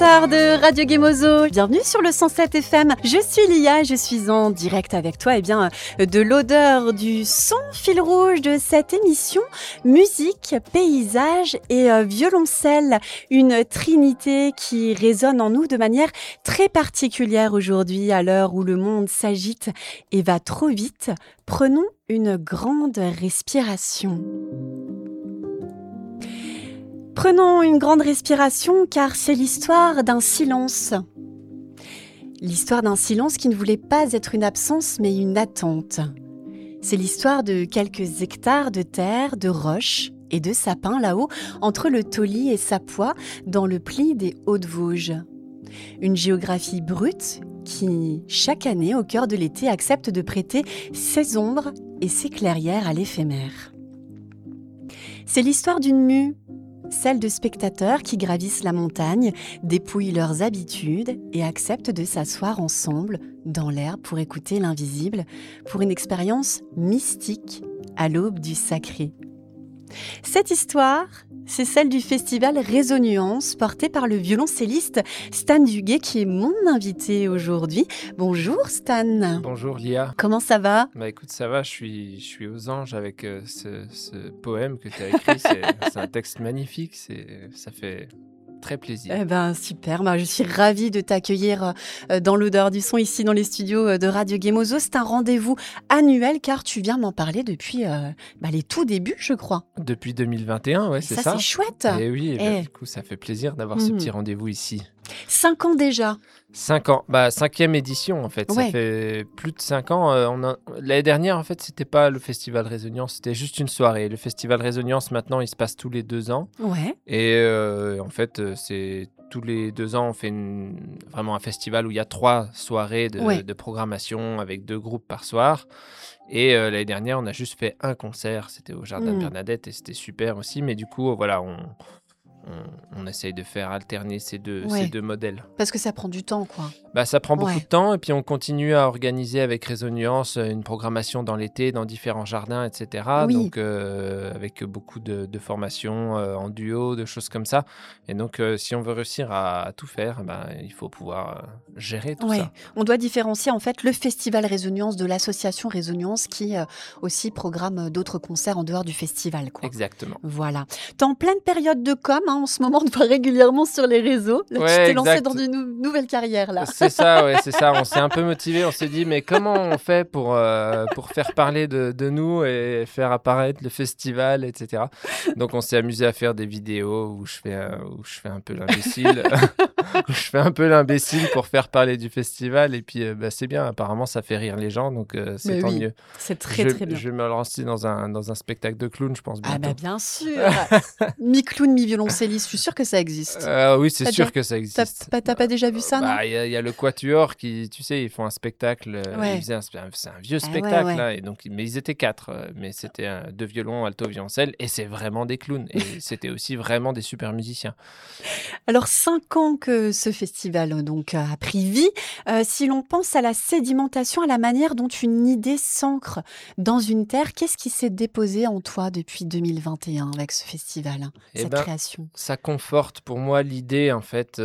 auditeurs de Radio Gemozo, bienvenue sur le 107 FM. Je suis Lia, je suis en direct avec toi de l'odeur du son fil rouge de cette émission, musique, paysage et violoncelle, une trinité qui résonne en nous de manière très particulière aujourd'hui à l'heure où le monde s'agite et va trop vite. Prenons une grande respiration. Prenons une grande respiration car c'est l'histoire d'un silence. L'histoire d'un silence qui ne voulait pas être une absence mais une attente. C'est l'histoire de quelques hectares de terre, de roches et de sapins là-haut, entre le Tauly et Sapois, dans le pli des Hauts-de-Vosges. Une géographie brute qui, chaque année, au cœur de l'été, accepte de prêter ses ombres et ses clairières à l'éphémère. C'est l'histoire d'une mue, celle de spectateurs qui gravissent la montagne, dépouillent leurs habitudes et acceptent de s'asseoir ensemble dans l'herbe pour écouter l'invisible, pour une expérience mystique à l'aube du sacré. Cette histoire, c'est celle du festival Résonance, porté par le violoncelliste Stan Duguay, qui est mon invité aujourd'hui. Bonjour Stan. Bonjour Lia. Comment ça va ? Bah écoute, ça va, je suis aux anges avec ce poème que tu as écrit. C'est un texte magnifique, ça fait très plaisir. Eh ben super, je suis ravie de t'accueillir dans l'odeur du son ici dans les studios de Radio Gemozo. C'est un rendez-vous annuel car tu viens m'en parler depuis les tout débuts, je crois. Depuis 2021, ouais, c'est ça. Ça, c'est chouette. Et oui, du coup, ça fait plaisir d'avoir ce petit rendez-vous ici. 5 ans déjà. 5 ans, 5e édition en fait, Ouais. Ça fait plus de 5 ans. L'année dernière en fait, c'était pas le festival Résonance, c'était juste une soirée. Le festival Résonance maintenant, il se passe tous les 2 ans. Ouais. Et en fait, c'est tous les 2 ans, on fait vraiment un festival où il y a 3 soirées de programmation avec 2 groupes par soir. Et l'année dernière, on a juste fait un concert, c'était au Jardin de Bernadette et c'était super aussi. Mais du coup, voilà, on essaye de faire alterner ces deux modèles. Parce que ça prend du temps, quoi. Ça prend beaucoup de temps et puis on continue à organiser avec Résonance une programmation dans l'été, dans différents jardins, etc. Oui. Donc avec beaucoup de formations en duo, de choses comme ça. Et donc si on veut réussir à tout faire, il faut pouvoir gérer tout ça. On doit différencier en fait le festival Résonance de l'association Résonance qui aussi programme d'autres concerts en dehors du festival, quoi. Exactement. Voilà. T'es en pleine période de com, en ce moment, on te voit régulièrement sur les réseaux. Là, tu t'es lancé dans une nouvelle carrière, là. C'est ça, c'est ça. On s'est un peu motivé. On s'est dit, mais comment on fait pour faire parler de nous et faire apparaître le festival, etc. Donc, on s'est amusé à faire des vidéos où je fais un peu l'imbécile. Je fais un peu l'imbécile pour faire parler du festival. Et puis, c'est bien. Apparemment, ça fait rire les gens. Donc, c'est tant mieux. C'est très bien. Je vais me lancer dans un spectacle de clown, je pense, bientôt. Bien sûr. Mi-clown, mi-violoncelliste. Je suis sûre que ça existe. Oui, c'est sûr que ça existe. T'as pas déjà vu ça, non ? Il y a le Quatuor qui, tu sais, ils font un spectacle. C'est un vieux spectacle, là. Et donc, mais ils étaient 4. Mais c'était 2 violons, alto, violoncelle. Et c'est vraiment des clowns. Et c'était aussi vraiment des super musiciens. Alors, 5 ans que ce festival donc, a pris vie. Si l'on pense à la sédimentation, à la manière dont une idée s'ancre dans une terre, qu'est-ce qui s'est déposé en toi depuis 2021 avec ce festival, cette création ? Ça conforte pour moi l'idée en fait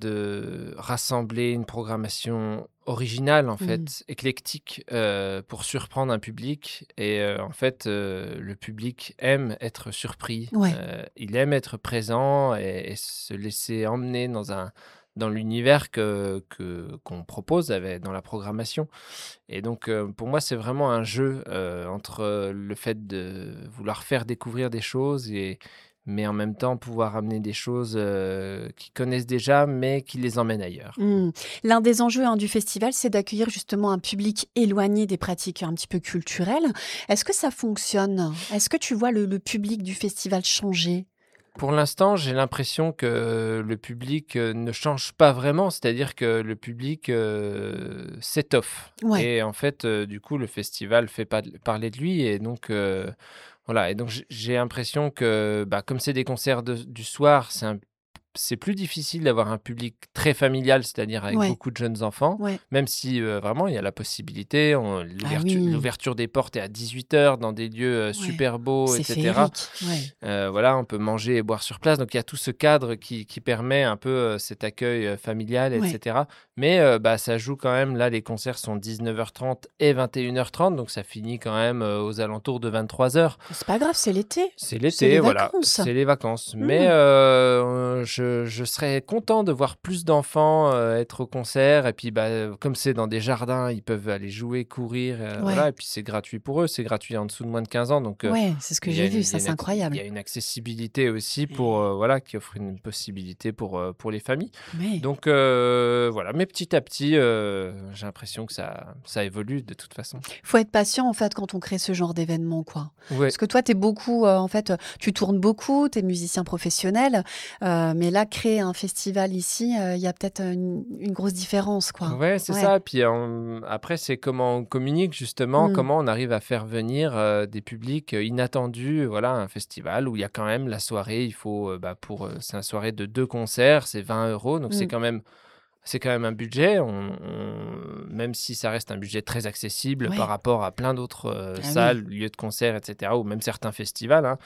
de rassembler une programmation originale en fait, éclectique pour surprendre un public et en fait le public aime être surpris, il aime être présent et se laisser emmener dans l'univers qu'on propose dans la programmation. Et donc, pour moi, c'est vraiment un jeu entre le fait de vouloir faire découvrir des choses, mais en même temps pouvoir amener des choses qu'ils connaissent déjà, mais qui les emmènent ailleurs. L'un des enjeux du festival, c'est d'accueillir justement un public éloigné des pratiques un petit peu culturelles. Est-ce que ça fonctionne ? Est-ce que tu vois le public du festival changer ? Pour l'instant, j'ai l'impression que le public ne change pas vraiment, c'est-à-dire que le public s'étoffe. Ouais. Et en fait, du coup, le festival fait parler de lui. Et donc, voilà. Et donc, j'ai l'impression que, comme c'est des concerts du soir, c'est c'est plus difficile d'avoir un public très familial, c'est-à-dire avec Ouais. beaucoup de jeunes enfants, Ouais. même si vraiment il y a la possibilité. Ah oui. L'ouverture des portes est à 18h dans des lieux Ouais. super beaux, C'est etc. féerique. Ouais. Voilà, on peut manger et boire sur place. Donc, il y a tout ce cadre qui permet un peu cet accueil familial, Ouais. etc. Mais ça joue quand même. Là, les concerts sont 19h30 et 21h30. Donc, ça finit quand même aux alentours de 23h. C'est pas grave, c'est l'été. C'est C'est l'été, les voilà. vacances. C'est les vacances. Mmh. Mais je serais content de voir plus d'enfants être au concert. Et puis, comme c'est dans des jardins, ils peuvent aller jouer, courir. Ouais. Voilà. Et puis, c'est gratuit pour eux. C'est gratuit en dessous de moins de 15 ans. Donc, Ouais, c'est ce que il y a j'ai vu, une- il y ça a c'est une incroyable. il y a une accessibilité aussi pour, qui offre une possibilité pour les familles. Ouais. Donc, voilà. Mais petit à petit, j'ai l'impression que ça évolue de toute façon. Faut être patient en fait quand on crée ce genre d'événement, quoi. Ouais. Parce que toi, t'es beaucoup, en fait, tu tournes beaucoup, t'es musicien professionnel, mais là, créer un festival ici, il y a peut-être une grosse différence, quoi. Ouais, c'est Ouais. ça. Puis après, c'est comment on communique justement, Mm. comment on arrive à faire venir des publics inattendus. Voilà, un festival où il y a quand même la soirée. Il faut, c'est une soirée de 2 concerts, c'est 20 €. Donc, c'est Mm. quand même un budget, même si ça reste un budget très accessible Ouais. par rapport à plein d'autres Ah oui. salles, lieux de concert, etc., ou même certains festivals. Hein.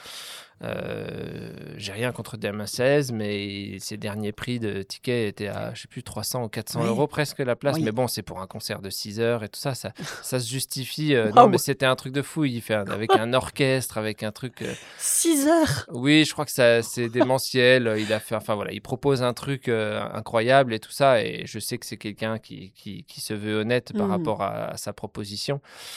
J'ai rien contre DMA16, mais ces derniers prix de tickets étaient à, je sais plus, 300 ou 400 Ouais. € presque la place. Oui. Mais bon, c'est pour un concert de 6 heures et tout ça, ça se justifie. Non, Waouh. mais c'était un truc de fou. Il fait avec un orchestre, avec un truc. 6 heures. Oui, je crois que c'est démentiel. Il a fait, enfin voilà, il propose un truc incroyable et tout ça. Et je sais que c'est quelqu'un qui se veut honnête par Mm. rapport à sa proposition.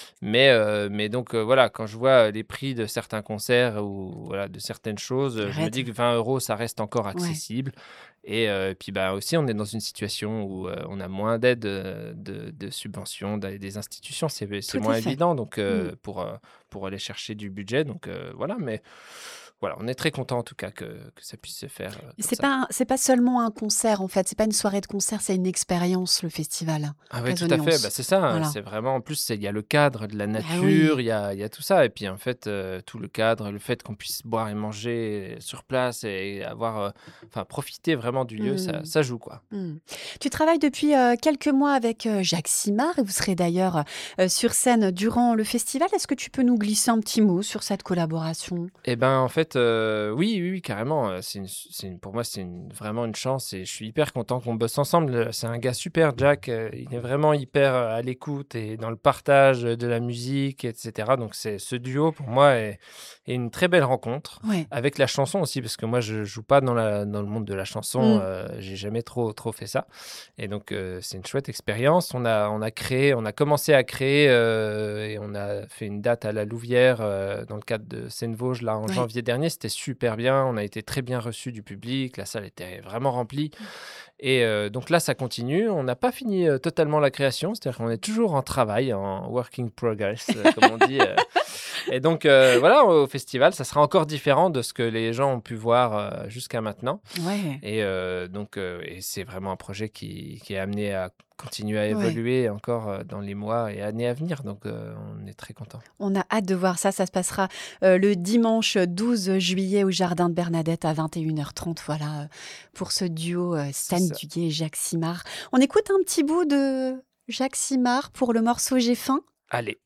Mais donc voilà, quand je vois les prix de certains concerts ou voilà, de certaines choses, je me Arrête. dis que 20 €, ça reste encore Ouais. accessible. Et puis aussi, on est dans une situation où on a moins d'aide de subventions des institutions. C'est Tout moins à fait. évident donc, Mm. pour aller chercher du budget. Donc voilà, mais voilà, on est très content en tout cas que ça puisse se faire comme ça. C'est pas seulement un concert, en fait. C'est pas une soirée de concert, c'est une expérience, le festival. Ah oui, tout à fait. Résonance. C'est ça. Voilà. C'est vraiment, en plus, il y a le cadre de la Ah nature, oui. il y a tout ça. Et puis, en fait, tout le cadre, le fait qu'on puisse boire et manger sur place et avoir, profiter vraiment du lieu, Mm. ça joue, quoi. Mm. Tu travailles depuis quelques mois avec Jacques Simard et vous serez d'ailleurs sur scène durant le festival. Est-ce que tu peux nous glisser un petit mot sur cette collaboration? Eh ben, en fait, oui, carrément. Pour moi, c'est vraiment une chance et je suis hyper content qu'on bosse ensemble. C'est un gars super, Jack. Il est vraiment hyper à l'écoute et dans le partage de la musique, etc. Donc, ce duo, pour moi, est une très belle rencontre. Ouais. Avec la chanson aussi, parce que moi, je joue pas dans le monde de la chanson. Mm. J'ai jamais trop fait ça. Et donc, c'est une chouette expérience. On a commencé à créer et on a fait une date à la Louvière dans le cadre de Seine-Vosges là en Ouais. janvier dernier. C'était super bien. On a été très bien reçus du public. La salle était vraiment remplie. Et donc là, ça continue. On n'a pas fini totalement la création. C'est-à-dire qu'on est toujours en travail, en work in progress, comme on dit. Et donc, voilà, au festival, ça sera encore différent de ce que les gens ont pu voir jusqu'à maintenant. Ouais. Et et c'est vraiment un projet qui est amené à continuer à Ouais. évoluer encore dans les mois et années à venir. Donc, on est très contents. On a hâte de voir ça. Ça se passera le dimanche 12 juillet au Jardin de Bernadette à 21h30. Voilà, pour ce duo Stan C'est ça. Duguay et Jacques Simard. On écoute un petit bout de Jacques Simard pour le morceau J'ai faim. Allez.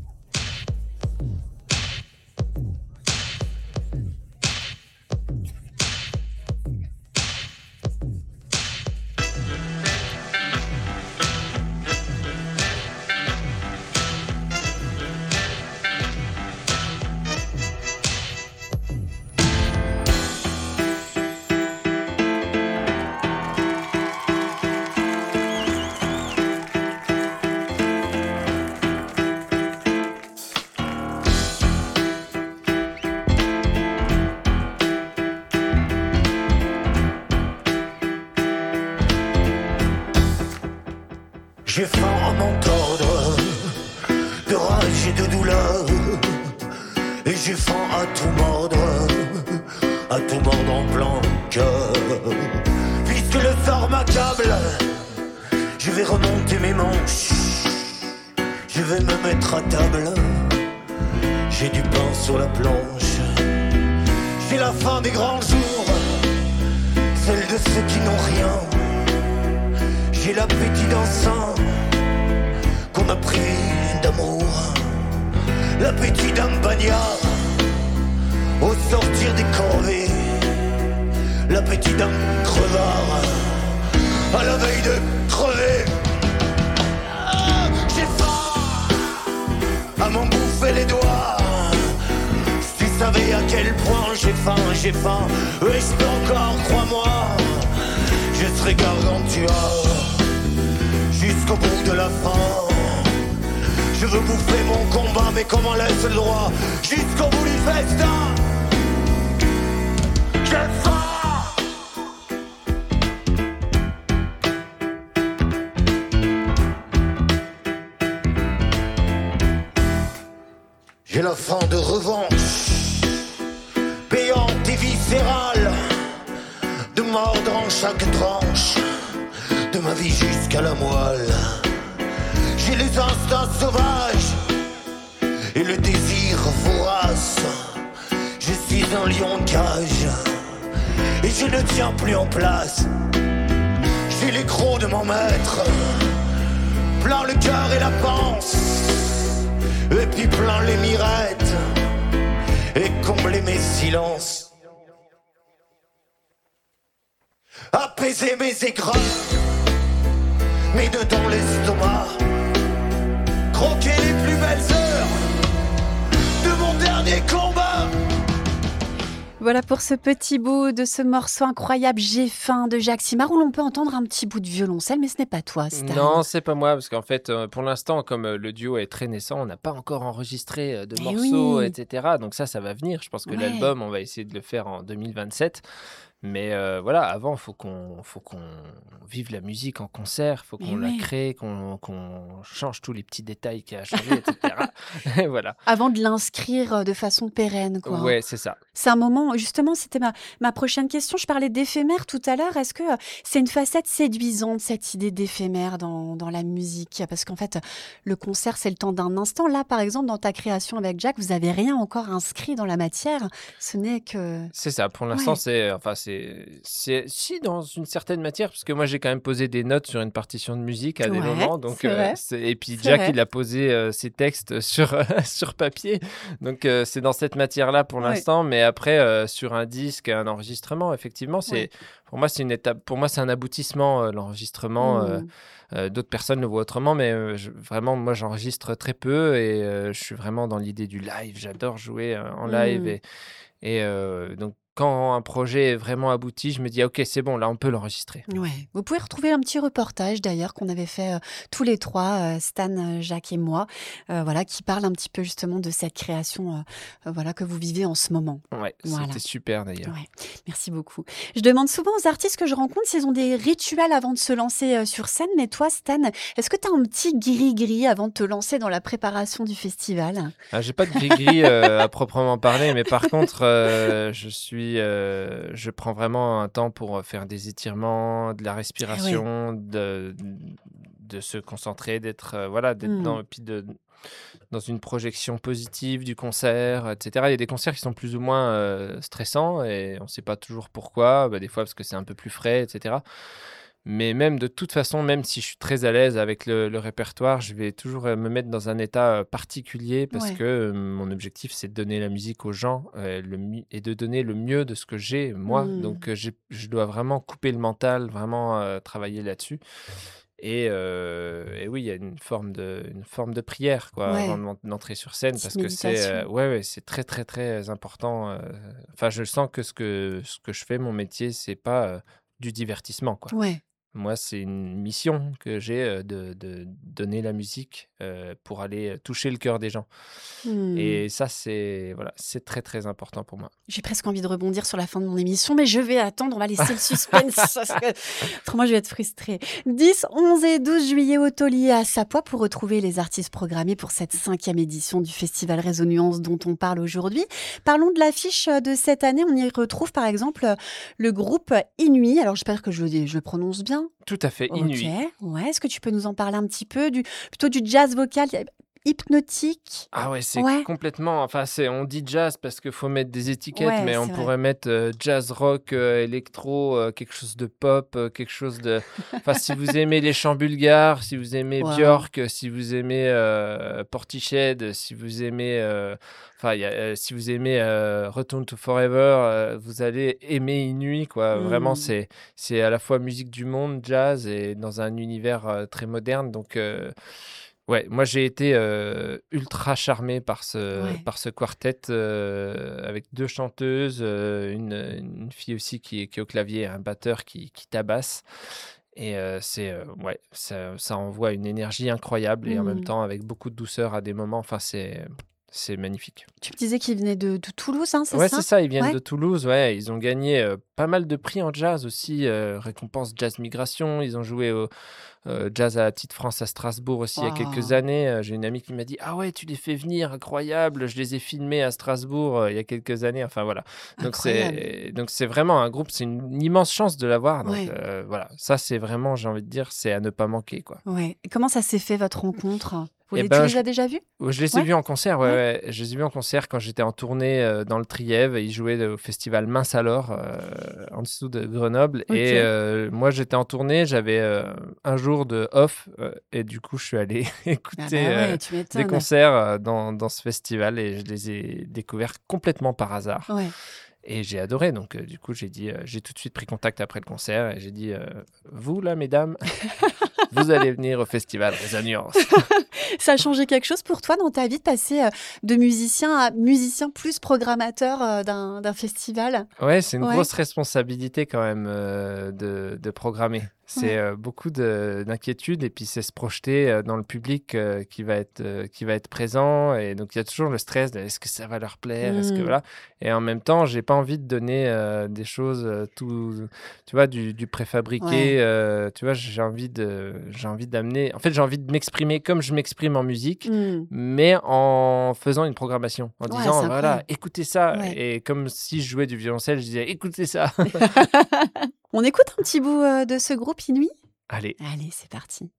J'ai faim à m'entendre de rage et de douleur, et j'ai faim à tout mordre en plein cœur. Puisque le sort m'accable, je vais remonter mes manches, je vais me mettre à table. J'ai du pain sur la planche, j'ai la faim des grands jours, celle de ceux qui n'ont rien. J'ai l'appétit d'un sein qu'on a pris d'amour, l'appétit d'un bagnard au sortir des corvées, l'appétit d'un crevard à la veille de crever. Ah, j'ai faim à m'en bouffer les doigts. Si tu savais à quel point j'ai faim, et je peux encore, crois-moi, je serai gargantua jusqu'au bout de la fin. Je veux bouffer mon combat, mais comment laisse le droit jusqu'au bout du festin. J'ai faim. J'ai la faim de revanche, payante et viscérale, de mordre en chaque tranche de ma vie jusqu'à la moelle. J'ai les instincts sauvages et le désir vorace. Je suis un lion de cage et je ne tiens plus en place. J'ai les crocs de mon maître, plein le cœur et la panse, et puis plein les mirettes et combler mes silences. Apaiser mes écrans, mes deux dans l'estomac, croquer les plus belles heures de mon dernier combat. Voilà pour ce petit bout de ce morceau incroyable J'ai faim de Jacques Simard, où l'on peut entendre un petit bout de violoncelle, mais ce n'est pas toi, Stan. Non, c'est pas moi, parce qu'en fait, pour l'instant, comme le duo est très naissant, on n'a pas encore enregistré de morceaux, etc. Donc ça va venir. Je pense que l'album, on va essayer de le faire en 2027. Mais voilà, avant, il faut qu'on vive la musique en concert, il faut qu'on la crée, qu'on change tous les petits détails qu'il y a à changer, etc. Et voilà. Avant de l'inscrire de façon pérenne, quoi. Ouais, c'est ça. C'est un moment, justement, c'était ma prochaine question. Je parlais d'éphémère tout à l'heure. Est-ce que c'est une facette séduisante, cette idée d'éphémère dans la musique? Parce qu'en fait, le concert, c'est le temps d'un instant. Là, par exemple, dans ta création avec Jack, vous n'avez rien encore inscrit dans la matière. Ce n'est que... C'est ça. Pour l'instant, c'est si dans une certaine matière, parce que moi, j'ai quand même posé des notes sur une partition de musique à des moments. Donc, et puis Jack, il a posé ses textes sur papier. Donc, c'est dans cette matière-là pour l'instant. Mais après, sur un disque, un enregistrement, effectivement, pour moi, c'est une étape. Pour moi, c'est un aboutissement, l'enregistrement. D'autres personnes le voient autrement, mais vraiment, moi, j'enregistre très peu et je suis vraiment dans l'idée du live. J'adore jouer en live et donc, quand un projet est vraiment abouti, je me dis, OK, c'est bon, là, on peut l'enregistrer. Ouais. Vous pouvez retrouver un petit reportage, d'ailleurs, qu'on avait fait tous les trois, Stan, Jacques et moi, qui parle un petit peu, justement, de cette création que vous vivez en ce moment. Ouais, c'était super, d'ailleurs. Ouais. Merci beaucoup. Je demande souvent aux artistes que je rencontre s'ils ont des rituels avant de se lancer sur scène. Mais toi, Stan, est-ce que tu as un petit gris-gris avant de te lancer dans la préparation du festival? J'ai pas de gris-gris à proprement parler, mais par contre, je prends vraiment un temps pour faire des étirements, de la respiration, de se concentrer, d'être dans une projection positive du concert, etc. Il y a des concerts qui sont plus ou moins stressants et on ne sait pas toujours pourquoi, des fois parce que c'est un peu plus frais, etc. Mais même de toute façon, même si je suis très à l'aise avec le répertoire, je vais toujours me mettre dans un état particulier parce que mon objectif, c'est de donner la musique aux gens et de donner le mieux de ce que j'ai, moi. Donc, je dois vraiment couper le mental, vraiment travailler là-dessus. Et oui, il y a une forme de prière avant d'entrer sur scène parce que c'est très, très, très important. Enfin, je sens que ce que je fais, mon métier, c'est pas du divertissement, quoi. Ouais. Moi, c'est une mission que j'ai de donner la musique pour aller toucher le cœur des gens. Et ça, c'est très, très important pour moi. J'ai presque envie de rebondir sur la fin de mon émission, mais je vais attendre, on va laisser le suspense. Autrement, je vais être frustrée. 10, 11 et 12 juillet au Taulier à Sapois pour retrouver les artistes programmés pour cette 5e édition du Festival Réseau Nuance dont on parle aujourd'hui. Parlons de l'affiche de cette année. On y retrouve par exemple le groupe Inuit. Alors, j'espère que je le prononce bien. Tout à fait, Inuit. Ok, ouais. Est-ce que tu peux nous en parler un petit peu plutôt du jazz vocal? hypnotique. Ah ouais, c'est Ouais. complètement. Enfin, on dit jazz parce qu'il faut mettre des étiquettes, Ouais, mais on c'est vrai. pourrait mettre jazz rock, électro, quelque chose de pop, quelque chose de. Enfin, si vous aimez les chants bulgares, si vous aimez Waouh. Björk, si vous aimez Portiched, si vous aimez. Enfin, si vous aimez Return to Forever, vous allez aimer Inouï, quoi. Vraiment, Mmh. c'est à la fois musique du monde, jazz, et dans un univers très moderne. Donc. Ouais, moi j'ai été ultra charmé Ouais. par ce quartet avec deux chanteuses, une fille aussi qui est au clavier, un batteur qui tabasse. Et ouais, ça envoie une énergie incroyable et en même Mmh. temps avec beaucoup de douceur à des moments. Enfin, c'est magnifique. Tu me disais qu'ils venaient de Toulouse, hein, c'est Ouais, ça? c'est ça, ils viennent Ouais. de Toulouse, ouais, ils ont gagné pas mal de prix en jazz aussi, récompense Jazz Migration, ils ont joué au Jazz à la Petite France à Strasbourg aussi il y a quelques Waouh. années. J'ai une amie qui m'a dit: «Ah ouais, tu les fais venir, incroyable, je les ai filmés à Strasbourg il y a quelques années». Enfin voilà, Incroyable. donc c'est vraiment un groupe, c'est une immense chance de l'avoir, donc Ouais. voilà, ça c'est vraiment, j'ai envie de dire, c'est à ne pas manquer, quoi. Ouais. Et comment ça s'est fait votre rencontre? Et Tu ben, les as déjà vus? je les ai Ouais? vus en concert, ouais, Ouais? ouais. Je les ai vus en concert quand j'étais en tournée dans le Trièves. Ils jouaient au festival Mince alors, en dessous de Grenoble. Et OK. moi, j'étais en tournée, j'avais un jour de off. Et du coup, je suis allé Ah écouter bah ouais, tu des m'étonnes. concerts dans ce festival et je les ai découverts complètement par hasard. Ouais. Et j'ai adoré. Donc, du coup, j'ai tout de suite pris contact après le concert et j'ai dit vous, là, mesdames, vous allez venir au festival Résonance. Ça a changé quelque chose pour toi dans ta vie de passer, de musicien à musicien plus programmateur, d'un festival? Ouais, c'est une Ouais, grosse responsabilité quand même de programmer. C'est ouais. beaucoup d'inquiétude et puis c'est se projeter dans le public qui va être présent. Et donc il y a toujours le stress de est-ce que ça va leur plaire? Est-ce que Mmh. voilà? Et en même temps, j'ai pas envie de donner des choses tout, tu vois, du préfabriqué. Ouais. Tu vois, j'ai envie d'amener. En fait, j'ai envie de m'exprimer comme je m'exprime en musique, Mmh. mais en faisant une programmation, en Ouais, c'est disant, voilà, incroyable. écoutez ça. Ouais. Et comme si je jouais du violoncelle, je disais, écoutez ça. On écoute un petit bout, de ce groupe Inouï? Allez. Allez, c'est parti.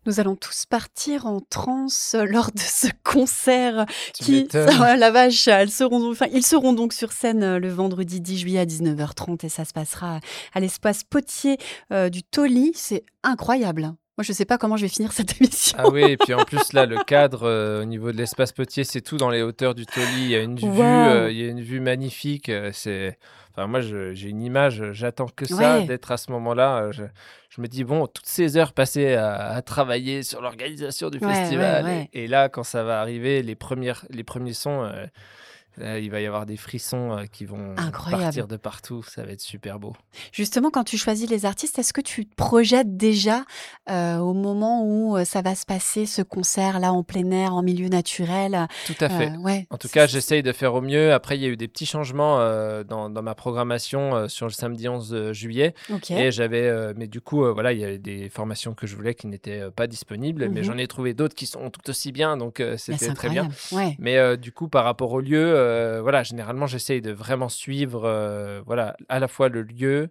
Nous allons tous partir en transe lors de ce concert Tu qui, m'étonnes. oh la vache, ils seront donc sur scène le vendredi 10 juillet à 19h30 et ça se passera à l'espace Potier du Tauly. C'est incroyable. Moi, je ne sais pas comment je vais finir cette émission. Ah oui, et puis en plus, là, le cadre au niveau de l'espace Potier, c'est tout dans les hauteurs du Tauly. Il y a une vue, Waouh. il y a une vue magnifique. Enfin, moi, j'ai une image, j'attends que ça, Ouais, d'être à ce moment-là. Je me dis, bon, toutes ces heures passées à travailler sur l'organisation du ouais, ouais, festival, ouais. et là, quand ça va arriver, les premiers sons, là, il va y avoir des frissons qui vont Incroyable. partir de partout. Ça va être super beau. Justement, quand tu choisis les artistes, est-ce que tu te projettes déjà au moment où ça va se passer, ce concert-là en plein air, en milieu naturel? Tout à fait. Ouais, En tout cas, j'essaye de faire au mieux. Après, il y a eu des petits changements dans ma programmation sur le samedi 11 juillet. ok. Et mais du coup, voilà, il y avait des formations que je voulais qui n'étaient pas disponibles. Mais Mhm. j'en ai trouvé d'autres qui sont tout aussi bien. Donc, Mais c'était c'est très bien. incroyable. Ouais. Mais du coup, par rapport au lieu, voilà, généralement, j'essaye de vraiment suivre voilà, à la fois le lieu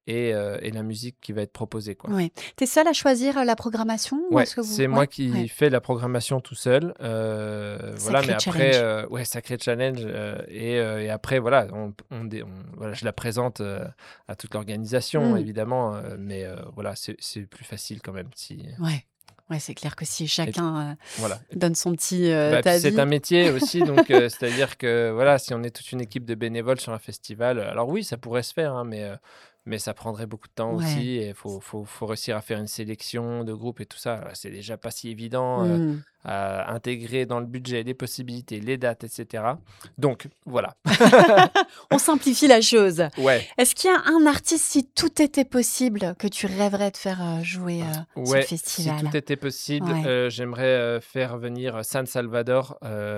et la musique qui va être proposée, quoi. Ouais. T'es seule à choisir la programmation ou Ouais, est-ce que vous... c'est moi Ouais, qui ouais. fais la programmation tout seul. Voilà, mais Sacré après, challenge. ouais, sacré challenge. Et après, voilà, voilà, je la présente à toute l'organisation, Mm. évidemment. Mais voilà, c'est plus facile quand même. Ouais. Ouais, c'est clair que si Et chacun voilà. donne son petit Bah, puis c'est un avis. métier aussi, donc c'est-à-dire que voilà, si on est toute une équipe de bénévoles sur un festival, alors oui, ça pourrait se faire, hein, mais ça prendrait beaucoup de temps Ouais. aussi, et faut réussir à faire une sélection de groupes et tout ça. C'est déjà pas si évident Mm. à intégrer dans le budget les possibilités, les dates, etc. Donc voilà. On simplifie la chose. Ouais. Est-ce qu'il y a un artiste, si tout était possible, que tu rêverais de faire jouer sur le Ouais, si festival? tout était possible, Ouais. j'aimerais faire venir San Salvador,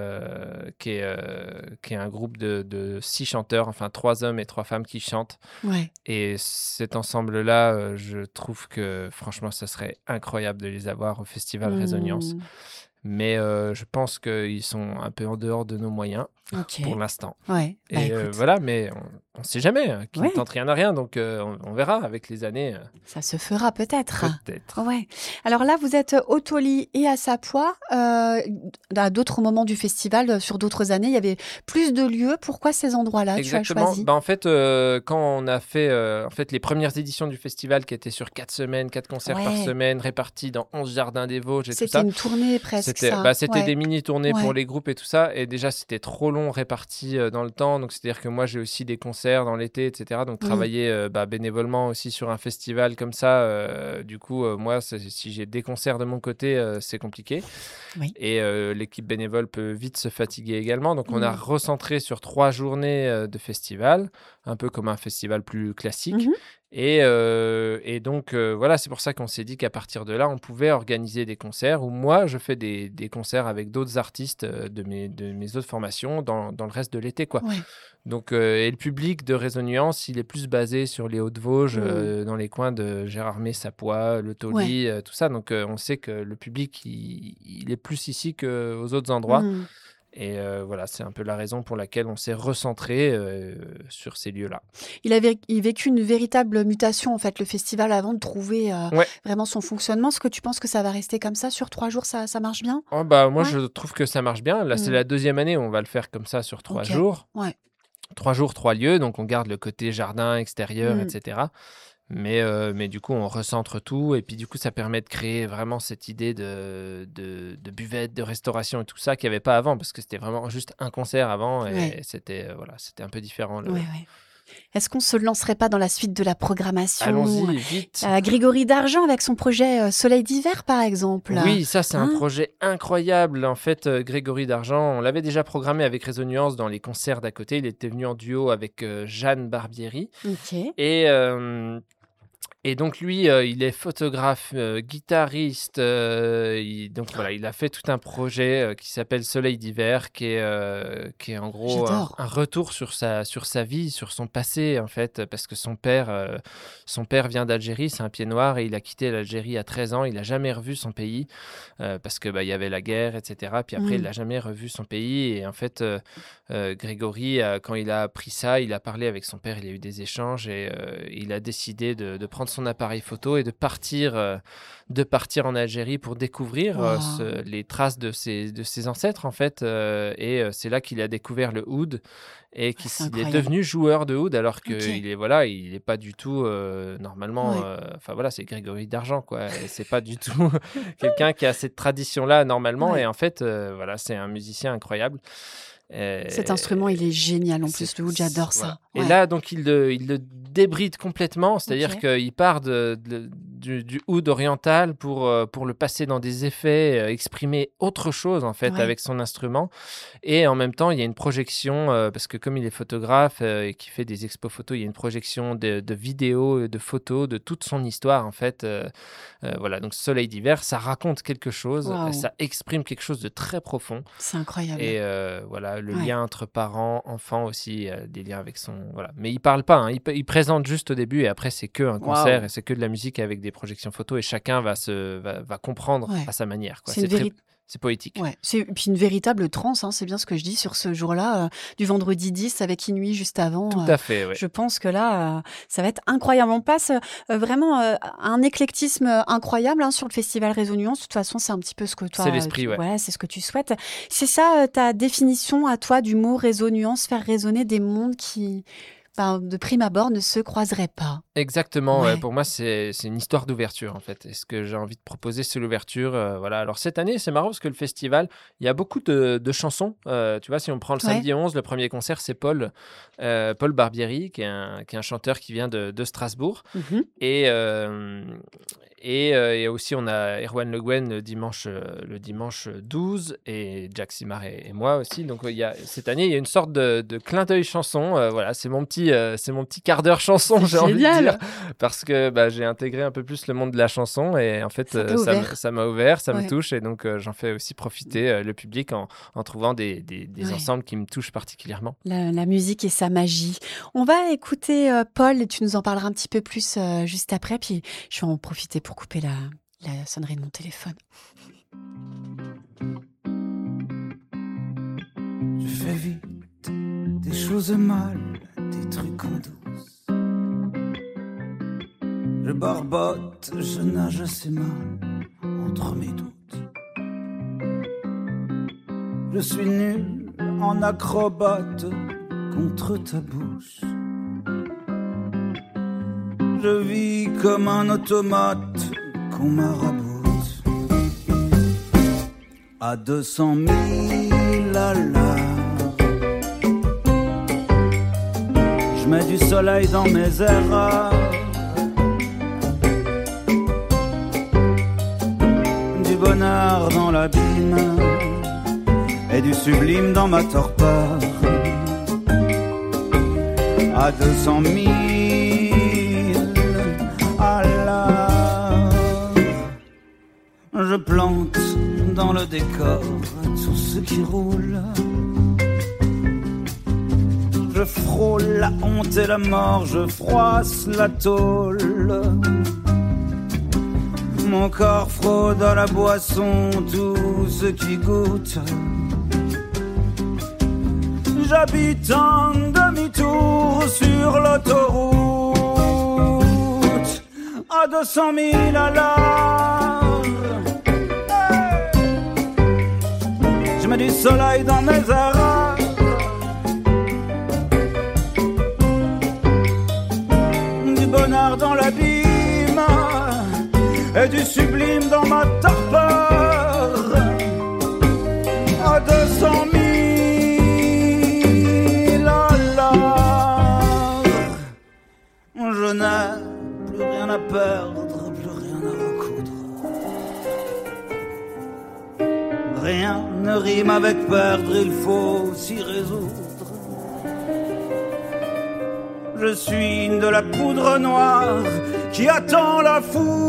qui est un groupe de 6 chanteurs, enfin 3 hommes et 3 femmes qui chantent. Ouais. Et cet ensemble-là, je trouve que franchement, ça serait incroyable de les avoir au Festival Résonance. Mm. Mais je pense qu'ils sont un peu en dehors de nos moyens Ok. pour l'instant. Ouais. Bah Et écoute, voilà, mais on ne sait jamais, hein, qui ne ouais, tente rien à rien. Donc on verra avec les années, ça se fera peut-être. peut-être. Ouais. Alors là, vous êtes au Tauly et à Sapois. À d'autres moments du festival, sur d'autres années, il y avait plus de lieux. Pourquoi ces endroits-là tu as Exactement. choisi? Bah, en fait, quand on a fait en fait, les premières éditions du festival qui étaient sur 4 semaines, 4 concerts par Ouais. semaine, répartis dans 11 jardins des Vosges et tout C'était ça, une tournée presque, ça. c'était Ouais. des mini-tournées pour Ouais. les groupes et tout ça. Et déjà, c'était trop long réparti dans le temps. Donc, c'est-à-dire que moi, j'ai aussi des concerts dans l'été, etc. Donc, Mm. travailler bénévolement aussi sur un festival comme ça, du coup, moi, si j'ai des concerts de mon côté, c'est compliqué. Oui. Et l'équipe bénévole peut vite se fatiguer également. Donc, on a Mm. recentré sur 3 journées de festival, un peu comme un festival plus classique. Mhm. Et donc, voilà, c'est pour ça qu'on s'est dit qu'à partir de là, on pouvait organiser des concerts où moi, je fais des concerts avec d'autres artistes de mes autres formations dans le reste de l'été, quoi. Ouais. Donc, et le public de Résonance, il est plus basé sur les Hauts-de-Vosges, Mm. dans les coins de Gérardmer, Sapois, le Ouais. Tauly, tout ça. Donc, on sait que le public, il est plus ici qu'aux autres endroits. Mm. Et voilà, c'est un peu la raison pour laquelle on s'est recentré sur ces lieux-là. Il a vécu une véritable mutation, en fait, le festival, avant de trouver Ouais. vraiment son fonctionnement. Est-ce que tu penses que ça va rester comme ça sur 3 jours, ça marche bien? Oh, bah, moi, Ouais. je trouve que ça marche bien. Là, c'est Mm. la deuxième année où on va le faire comme ça sur 3 Ok. jours. Ouais. 3 jours, 3 lieux. Donc, on garde le côté jardin, extérieur, Mm. etc. Mais du coup, on recentre tout. Et puis, du coup, ça permet de créer vraiment cette idée de buvette, de restauration et tout ça qu'il n'y avait pas avant. Parce que c'était vraiment juste un concert avant. Et Ouais. c'était voilà, c'était un peu différent. Ouais, ouais. Est-ce qu'on se lancerait pas dans la suite de la programmation? Allons-y, vite. Grégory Dargent avec son projet Soleil d'hiver, par exemple. Oui, ça, c'est un Hein? projet incroyable. En fait, Grégory Dargent, on l'avait déjà programmé avec Résonance dans les concerts d'à côté. Il était venu en duo avec Jeanne Barbieri. Ok. Et donc lui, il est photographe, guitariste, donc voilà, il a fait tout un projet qui s'appelle Soleil d'hiver, qui est en gros J'adore. un retour sur sa vie, sur son passé en fait, parce que son père vient d'Algérie, c'est un pied noir et il a quitté l'Algérie à 13 ans, il n'a jamais revu son pays parce que il y avait la guerre, etc. Puis après, il n'a jamais revu son pays et en fait, Grégory, quand il a appris ça, il a parlé avec son père, il a eu des échanges et il a décidé de prendre son appareil photo et de partir en Algérie pour découvrir les traces de ses ancêtres, en fait. Et c'est là qu'il a découvert le oud et qu'il est devenu joueur de oud, alors qu'il est pas du tout normalement. C'est Grégory d'Argent, quoi. Et c'est pas du tout quelqu'un qui a cette tradition-là normalement. Et en fait, c'est un musicien incroyable. Cet instrument, il est génial en plus, le oud, j'adore ça. Et là, donc, il le débride complètement, c'est-à-dire qu'il part du oud oriental pour le passer dans des effets, exprimer autre chose, en fait, avec son instrument. Et en même temps, il y a une projection, parce que comme il est photographe et qu'il fait des expos photos, il y a une projection de vidéos, de photos, de toute son histoire, en fait. Donc, Soleil d'hiver, ça raconte quelque chose, ça exprime quelque chose de très profond. C'est incroyable. Et le lien entre parents, enfants aussi, des liens avec son... Voilà. Mais il parle pas, hein. Il présente juste au début et après c'est que un concert et c'est que de la musique avec des projections photos et chacun va comprendre à sa manière, quoi. C'est poétique. Ouais. C'est puis une véritable transe, hein, c'est bien ce que je dis sur ce jour-là, du vendredi 10 avec Inuit juste avant. Tout à fait, oui. Je pense que là, ça va être incroyable. On passe vraiment un éclectisme incroyable sur le festival Réseau Nuance. De toute façon, c'est un petit peu ce que toi... C'est l'esprit, c'est ce que tu souhaites. C'est ça ta définition à toi du mot Réseau Nuance, faire résonner des mondes qui... de prime abord, ne se croiseraient pas. Exactement. Pour moi, c'est une histoire d'ouverture, en fait. Et ce que j'ai envie de proposer, c'est l'ouverture. Alors, cette année, c'est marrant parce que le festival, il y a beaucoup de chansons. Tu vois, si on prend le samedi 11, le premier concert, c'est Paul Barbieri, qui est un chanteur qui vient de Strasbourg. Mm-hmm. Et aussi, on a Erwan Le Guen le dimanche 12 et Jack Simard et moi aussi. Donc, cette année, il y a une sorte de clin d'œil chanson. C'est mon petit quart d'heure chanson, j'ai envie de dire. Parce que j'ai intégré un peu plus le monde de la chanson et en fait, ça m'a ouvert, ça me touche. Et donc, j'en fais aussi profiter le public en trouvant des ensembles qui me touchent particulièrement. La musique et sa magie. On va écouter Paul et tu nous en parleras un petit peu plus juste après. Puis, je vais en profiter pour couper la sonnerie de mon téléphone. Je fais vite des choses mal, des trucs en douce. Je barbote, je nage assez mal entre mes doutes. Je suis nul en acrobate contre ta bouche. Je vis comme un automate qu'on m'araboute à 200 000 à l'heure. Je mets du soleil dans mes erreurs, du bonheur dans l'abîme et du sublime dans ma torpeur. À 200 000 à l'heure, je plante dans le décor tout ce qui roule. Je frôle la honte et la mort, je froisse la tôle. Mon corps fraude à la boisson tout ce qui goûte. J'habite en demi-tour sur l'autoroute à 200 000 à l'heure. Je mets du soleil dans mes erreurs, du bonheur dans l'abîme et du sublime dans ma torpeur. À 200 000 je n'ai plus rien à perdre, plus rien à recoudre. Rien ne rime avec perdre, il faut s'y résoudre. Je suis de la poudre noire qui attend la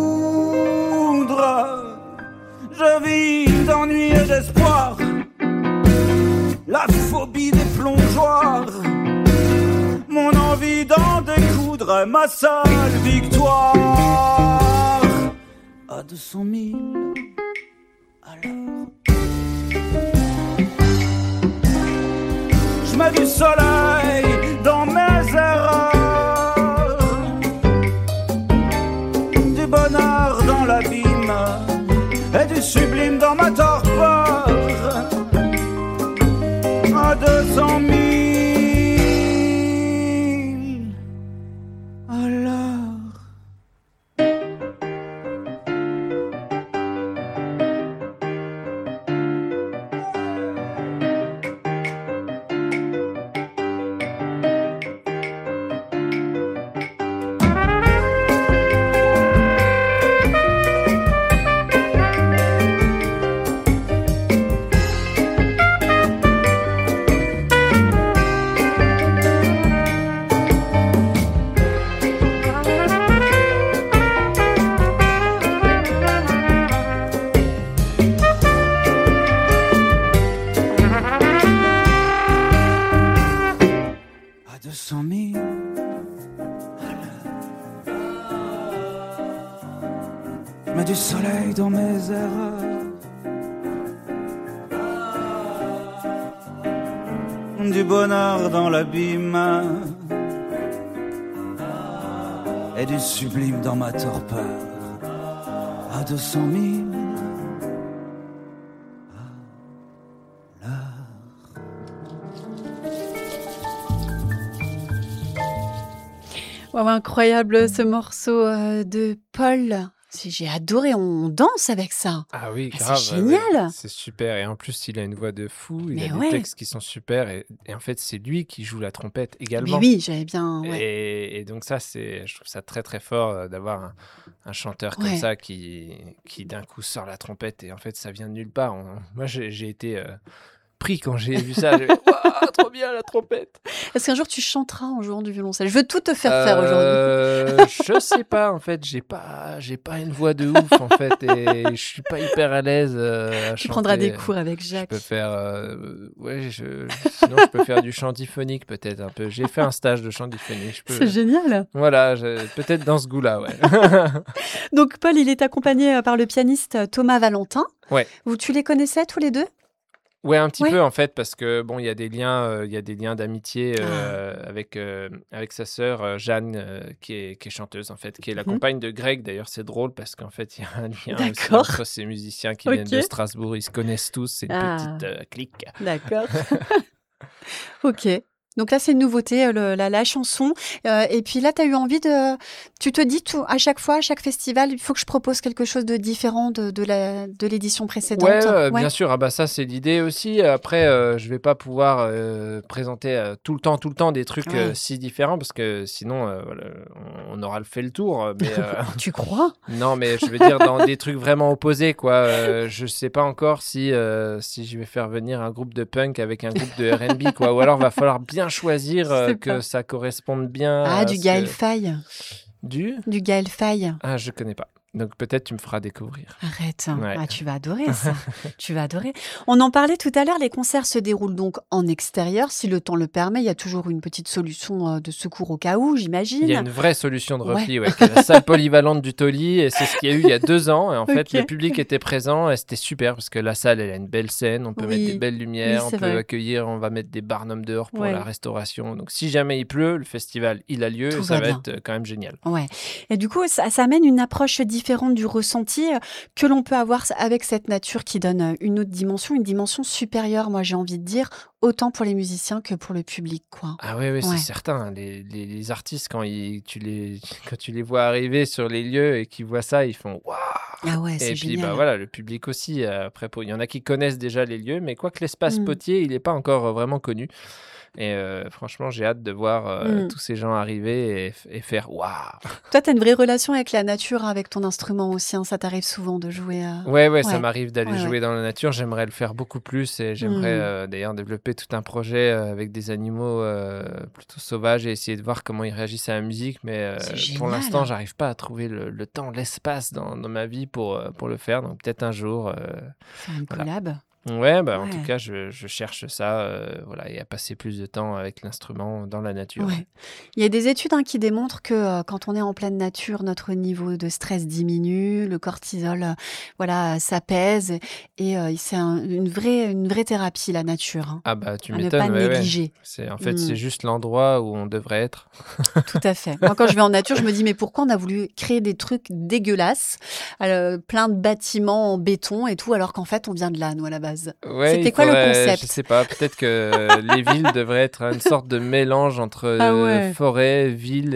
foudre. Je vis d'ennui et d'espoir, la phobie des plongeoires. Mon envie d'en découdre est ma seule victoire. À 200 000 à l'heure, je mets du soleil dans mes erreurs, mets du soleil dans mes erreurs, du bonheur dans l'abîme et du sublime dans ma torpeur. À 200 000 à l'heure. Wow, incroyable ce morceau de Paul. J'ai adoré, on danse avec ça. Ah oui, Ah, grave. c'est génial. C'est super. Et en plus, il a une voix de fou. Il Mais a ouais. des textes qui sont super. Et en fait, c'est lui qui joue la trompette Mais également. oui, j'avais bien. Ouais. Et donc ça, je trouve ça très très fort d'avoir un chanteur comme Ouais. ça qui d'un coup sort la trompette. Et en fait, ça vient de nulle part. Moi, j'ai été pris quand j'ai vu ça. J'ai dit, waouh, trop bien la trompette. Est-ce qu'un jour tu chanteras en jouant du violoncelle? Je veux tout te faire faire aujourd'hui. Je sais pas, en fait, j'ai pas une voix de ouf, en fait, et je suis pas hyper à l'aise à Tu prendras chanter. des cours avec Je Jacques. peux faire, sinon je peux faire du chant diphonique peut-être un peu. J'ai fait un stage de chant diphonique. C'est génial. Voilà, peut-être dans ce goût-là, ouais. Donc Paul, il est accompagné par le pianiste Thomas Valentin. Ouais. Tu les connaissais tous les deux? Ouais, un petit Ouais. peu en fait, parce que bon, il y a des liens d'amitié Ah. avec sa sœur Jeanne, qui est chanteuse en fait, qui est la Mhm. compagne de Greg. D'ailleurs, c'est drôle parce qu'en fait, il y a un lien aussi D'accord. entre ces musiciens qui Ok. viennent de Strasbourg. Ils se connaissent tous, c'est une Ah. petite clique. D'accord. Ok. Donc là, c'est une nouveauté, la chanson. Et puis là, tu as eu envie de... Tu te dis à chaque fois, à chaque festival, il faut que je propose quelque chose de différent de l'édition précédente. Ouais, bien sûr. Ah bah ça, c'est l'idée aussi. Après, je vais pas pouvoir présenter tout le temps des trucs Ouais. si différents parce que sinon, voilà, on aura fait le tour. Mais Tu crois? non, mais je veux dire dans des trucs vraiment opposés, quoi. Je sais pas encore si je vais faire venir un groupe de punk avec un groupe de R&B, quoi. Ou alors va falloir bien choisir Je sais que pas. ça corresponde bien Ah, à du ce Gaël que- Faye. Du Du Gaël Faye. Ah, je connais pas. Donc peut-être tu me feras découvrir. Arrête. Ouais. Ah, tu vas adorer ça. Tu vas adorer. On en parlait tout à l'heure, les concerts se déroulent donc en extérieur. Si le temps le permet, il y a toujours une petite solution de secours au cas où, Il y a j'imagine. une vraie solution de repli, ouais, qui est la salle polyvalente du Toli, et c'est ce qu'il y a eu il y a 2 ans. Et en fait, Ok. le public était présent, et c'était super parce que la salle, elle a une belle scène, on peut Oui. mettre des belles lumières, Oui, on c'est peut vrai. accueillir, on va mettre des barnums dehors pour Ouais. la restauration. Donc, si jamais il pleut, le festival, il a lieu, Tout et ça va va bien. être quand même génial. Ouais. Et du coup, ça amène une approche différente du ressenti que l'on peut avoir avec cette nature qui donne une autre dimension, une dimension supérieure, moi j'ai envie de dire, autant pour les musiciens que pour le public, quoi. Ah oui, oui, Ouais. c'est certain. Les artistes, quand tu les vois arriver sur les lieux et qu'ils voient ça, ils font waouh! Ah ouais, Et c'est puis, génial. bah voilà, le public aussi. Après, il y en a qui connaissent déjà les lieux, mais quoique l'espace Mm. Potier, il n'est pas encore vraiment connu. Et franchement, j'ai hâte de voir Mm. tous ces gens arriver et faire waouh! Toi, tu as une vraie relation avec la nature, avec ton instrument aussi, hein, ça t'arrive souvent de jouer à... Ouais, ça Ouais. m'arrive d'aller Ouais, jouer ouais. dans la nature. J'aimerais le faire beaucoup plus et j'aimerais d'ailleurs développer tout un projet avec des animaux plutôt sauvages et essayer de voir comment ils réagissent à la musique. Mais C'est pour génial. l'instant, j'arrive pas à trouver le temps, l'espace dans ma vie pour le faire. Donc peut-être un jour. Faire une Voilà. collab. Ouais, bah en Ouais. tout cas, je cherche ça, voilà, et à passer plus de temps avec l'instrument dans la nature. Ouais. Il y a des études qui démontrent que quand on est en pleine nature, notre niveau de stress diminue, le cortisol voilà, s'apaise et c'est une vraie thérapie, la nature, hein, Ah bah tu à ne pas m'étonnes, ouais. négliger. En fait, c'est Mm. juste l'endroit où on devrait être. Tout à fait. Moi, quand je vais en nature, je me dis, mais pourquoi on a voulu créer des trucs dégueulasses, plein de bâtiments en béton et tout, alors qu'en fait, on vient de là, nous, à la base. Ouais, C'était il quoi le faudrait- concept? Je sais pas, peut-être que les villes devraient être une sorte de mélange entre Ah ouais. forêt, ville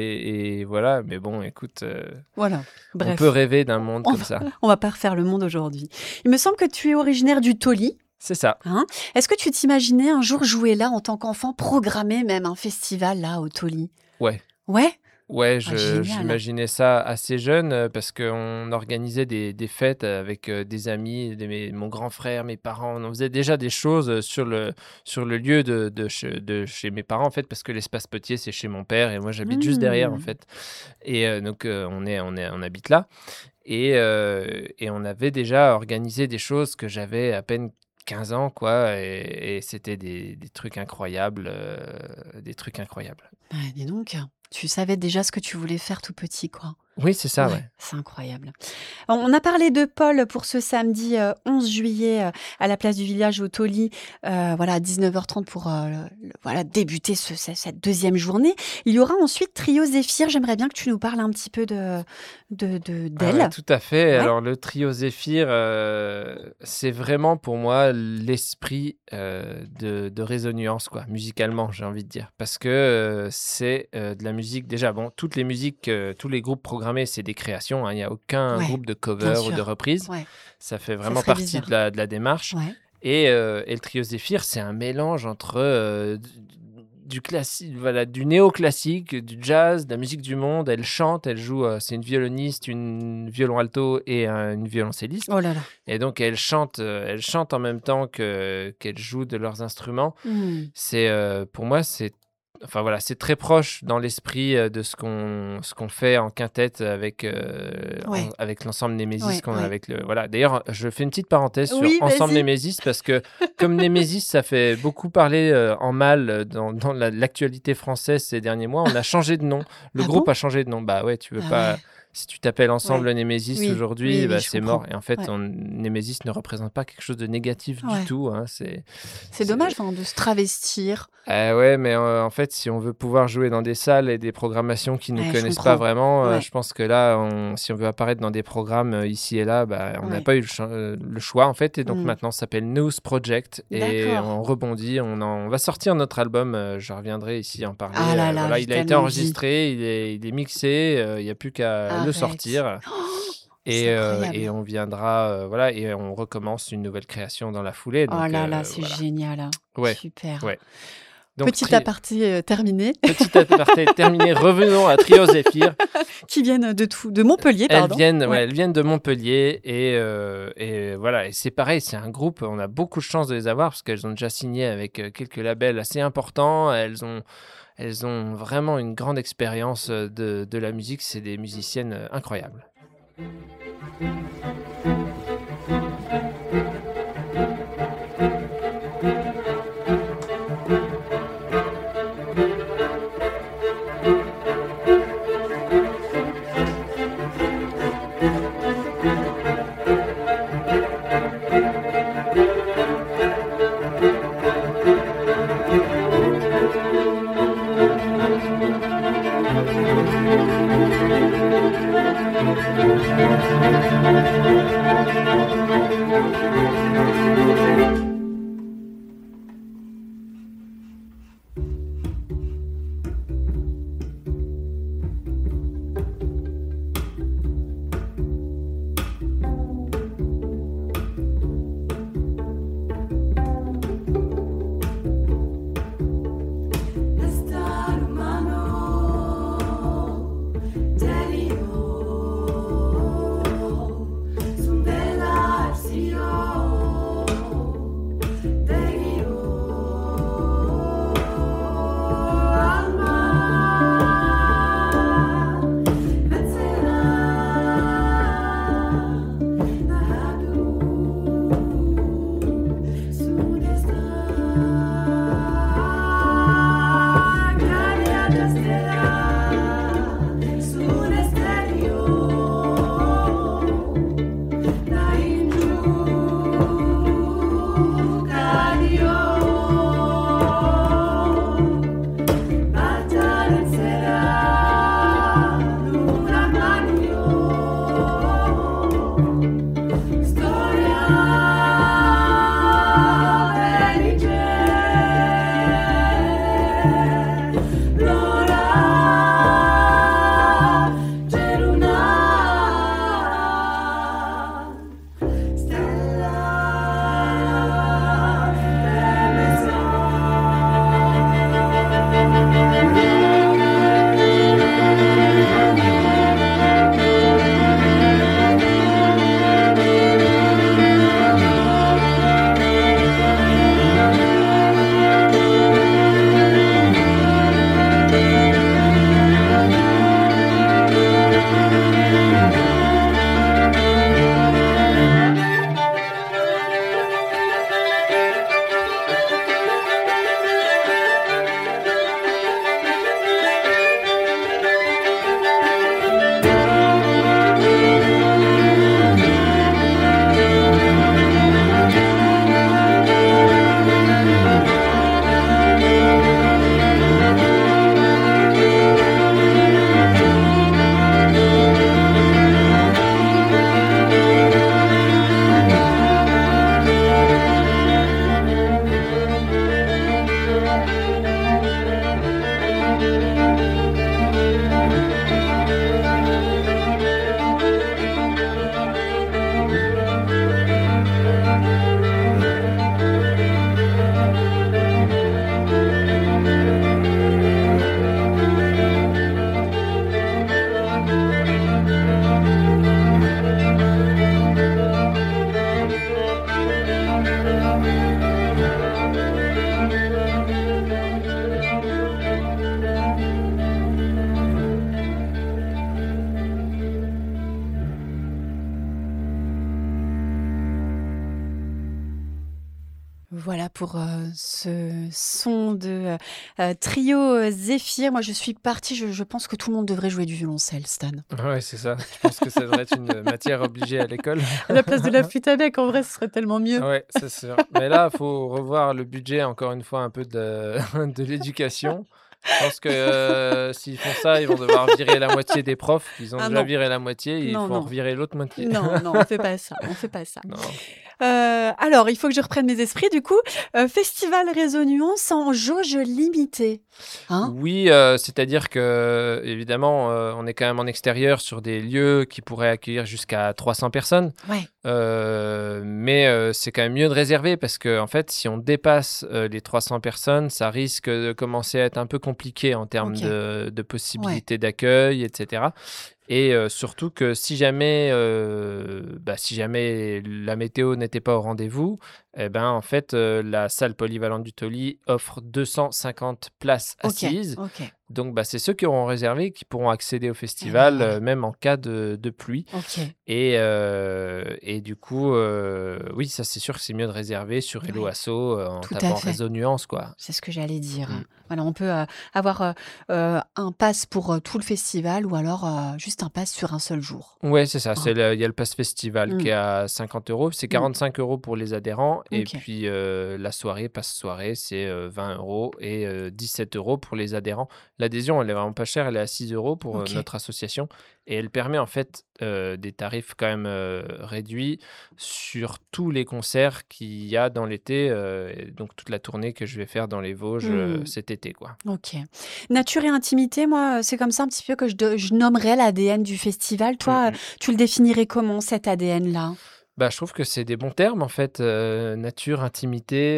et voilà. Mais bon, écoute, Voilà. on Bref, peut rêver d'un monde On comme ça. on va pas refaire le monde aujourd'hui. Il me semble que tu es originaire du Toli. C'est ça. Est-ce que tu t'imaginais un jour jouer là en tant qu'enfant, programmer même un festival là au Toli? Ouais. Ouais? Ouais, Génial. j'imaginais ça assez jeune parce qu'on organisait des fêtes avec des amis, mon grand frère, mes parents. On faisait déjà des choses sur le lieu de chez mes parents, en fait, parce que l'espace Potier, c'est chez mon père et moi, j'habite juste derrière, en fait. Et donc, on habite là. Et on avait déjà organisé des choses que j'avais à peine 15 ans, quoi. Et c'était des trucs incroyables. Dis donc, tu savais déjà ce que tu voulais faire tout petit, quoi. Oui, c'est ça, ouais. C'est incroyable. On a parlé de Paul pour ce samedi 11 juillet à la place du village au Toli, à 19h30 pour débuter cette deuxième journée. Il y aura ensuite Trio Zéphyr. J'aimerais bien que tu nous parles un petit peu d'elle. Ouais, tout à fait. Ouais. Alors, le Trio Zéphyr, c'est vraiment pour moi l'esprit de Réseau Nuance, quoi, musicalement, j'ai envie de dire. Parce que c'est de la musique. Déjà, bon, toutes les musiques, tous les groupes programmés, c'est des créations. Il n'y a aucun groupe de cover ou de reprise. Ouais. Ça fait vraiment partie de la démarche. Ouais. Et le Trio Zéphyr, c'est un mélange entre du classique, du néoclassique, du jazz, de la musique du monde. Elle chante, elle joue. C'est une violoniste, une violon alto et une violoncelliste. Oh là là. Et donc elle chante en même temps qu'elle joue de leurs instruments. C'est pour moi c'est très proche dans l'esprit de ce qu'on fait en quintette avec l'ensemble Némésis qu'on a avec le voilà. D'ailleurs, je fais une petite parenthèse sur ensemble Némésis parce que comme Némésis, ça fait beaucoup parler en mal dans l'actualité française ces derniers mois. On a changé de nom. Le groupe a changé de nom. Bah ouais, tu veux pas. Ouais. Si tu t'appelles ensemble Némésis aujourd'hui, c'est comprends. mort. Et en fait, Némésis ne représente pas quelque chose de négatif du tout. Hein. C'est dommage de se travestir. Ouais, mais en fait, si on veut pouvoir jouer dans des salles et des programmations qui ne nous connaissent pas vraiment, je pense que là, si on veut apparaître dans des programmes ici et là, on n'a pas eu le choix, en fait. Et donc maintenant, ça s'appelle News Project. Et on rebondit. On va sortir notre album. Je reviendrai ici en parler. Il a été enregistré, il est mixé. Il n'y a plus qu'à le sortir. Et on viendra, et on recommence une nouvelle création dans la foulée. Donc, c'est génial. Ouais, super. Ouais. Donc, Petit aparté terminé. Petit aparté terminé. Revenons à Trio Zéphyr. Qui viennent de Montpellier, pardon. Elles viennent de Montpellier et voilà. Et c'est pareil, c'est un groupe, on a beaucoup de chance de les avoir parce qu'elles ont déjà signé avec quelques labels assez importants. Elles ont vraiment une grande expérience de la musique. C'est des musiciennes incroyables. Voilà pour ce son de trio Zéphyr. Moi, je suis partie. Je pense que tout le monde devrait jouer du violoncelle, Stan. Ouais, c'est ça. Je pense que ça devrait être une matière obligée à l'école. À la place de la flûte à bec, en vrai, ce serait tellement mieux. Ouais, c'est sûr. Mais là, il faut revoir le budget, encore une fois, un peu de, de l'éducation. Je pense que s'ils font ça, ils vont devoir virer la moitié des profs. Ils ont Ah déjà non, viré la moitié, il non, faut en non. revirer l'autre moitié. Non, non, on fait pas ça. On fait pas ça. Non. Alors, il faut que je reprenne mes esprits. Du coup, festival Réseau Nuance en jauge limitée. Hein? Oui, c'est-à-dire que évidemment, on est quand même en extérieur sur des lieux qui pourraient accueillir jusqu'à 300 personnes. Ouais. Mais c'est quand même mieux de réserver parce que en fait, si on dépasse les 300 personnes, ça risque de commencer à être un peu compliqué en termes Ok. de possibilités d'accueil, etc. Et surtout que si jamais la météo n'était pas au rendez-vous, eh ben, en fait, la salle polyvalente du Tauly offre 250 places Ok. assises. Ok. Donc, c'est ceux qui auront réservé qui pourront accéder au festival, voilà. même en cas de pluie. Ok. Et du coup, oui, ça c'est sûr que c'est mieux de réserver sur Hello Ouais. Asso en Tout à tapant fait. Réseau Nuance, quoi. C'est ce que j'allais dire. Mm. Voilà, on peut avoir un pass pour tout le festival ou alors juste un pass sur un seul jour. Ouais, c'est ça. Hein. Il y a le pass festival qui est à 50 €. C'est 45 € pour les adhérents. Et Ok. puis la soirée, pass soirée, c'est 20 € et 17 € pour les adhérents. L'adhésion, elle est vraiment pas chère. Elle est à 6 € pour Ok. notre association. Et elle permet en fait des tarifs quand même réduits sur tous les concerts qu'il y a dans l'été. Et donc toute la tournée que je vais faire dans les Vosges cet été, quoi. Ok. Nature et intimité, moi, c'est comme ça un petit peu que je nommerais l'ADN du festival. Toi, tu le définirais comment, cet ADN-là? Je trouve que c'est des bons termes, en fait. Nature, intimité,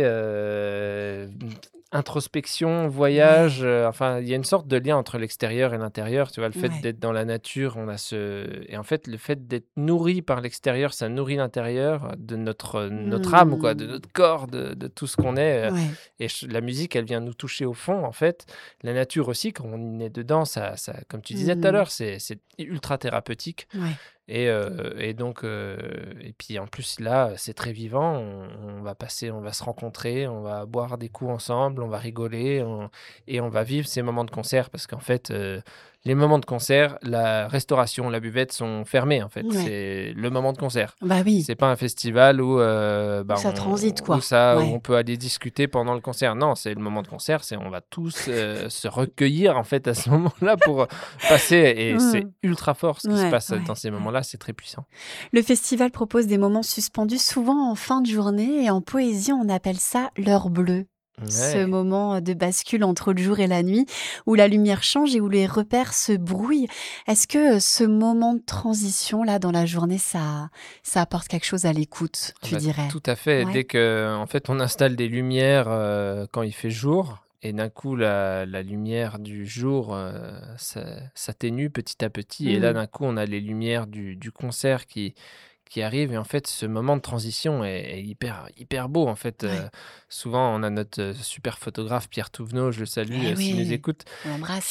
introspection, voyage. Enfin, il y a une sorte de lien entre l'extérieur et l'intérieur. Tu vois, le fait Ouais. d'être dans la nature, on a Et en fait, le fait d'être nourri par l'extérieur, ça nourrit l'intérieur de notre âme, quoi, de notre corps, de tout ce qu'on est. Ouais. Et la musique, elle vient nous toucher au fond, en fait. La nature aussi, quand on est dedans, ça comme tu disais tout à l'heure, c'est ultra thérapeutique. Ouais. Et donc, et puis en plus là, c'est très vivant. On va se rencontrer, on va boire des coups ensemble, on va rigoler, et on va vivre ces moments de concert parce qu'en fait, les moments de concert, la restauration, la buvette sont fermés en fait. Ouais. C'est le moment de concert. Bah oui. C'est pas un festival où, Ça transite, quoi. où Ouais. on peut aller discuter pendant le concert. Non, c'est le moment de concert, on va tous se recueillir en fait à ce moment-là pour passer. Et c'est ultra fort ce qui se Ouais, passe ouais, dans ces ouais. moments-là, c'est très puissant. Le festival propose des moments suspendus, souvent en fin de journée, et en poésie, on appelle ça l'heure bleue. Ce Ouais. moment de bascule entre le jour et la nuit, où la lumière change et où les repères se brouillent. Est-ce que ce moment de transition là dans la journée, ça apporte quelque chose à l'écoute, tu dirais? Tout à fait. Ouais. Dès que en fait, on installe des lumières quand il fait jour, et d'un coup, la lumière du jour s'atténue petit à petit. Et là, d'un coup, on a les lumières du concert qui arrivent. Et en fait, ce moment de transition est hyper, hyper beau. En fait, Ouais. souvent, on a notre super photographe, Pierre Touvenot, je le salue Eh s'il nous oui, écoute, on l'embrasse.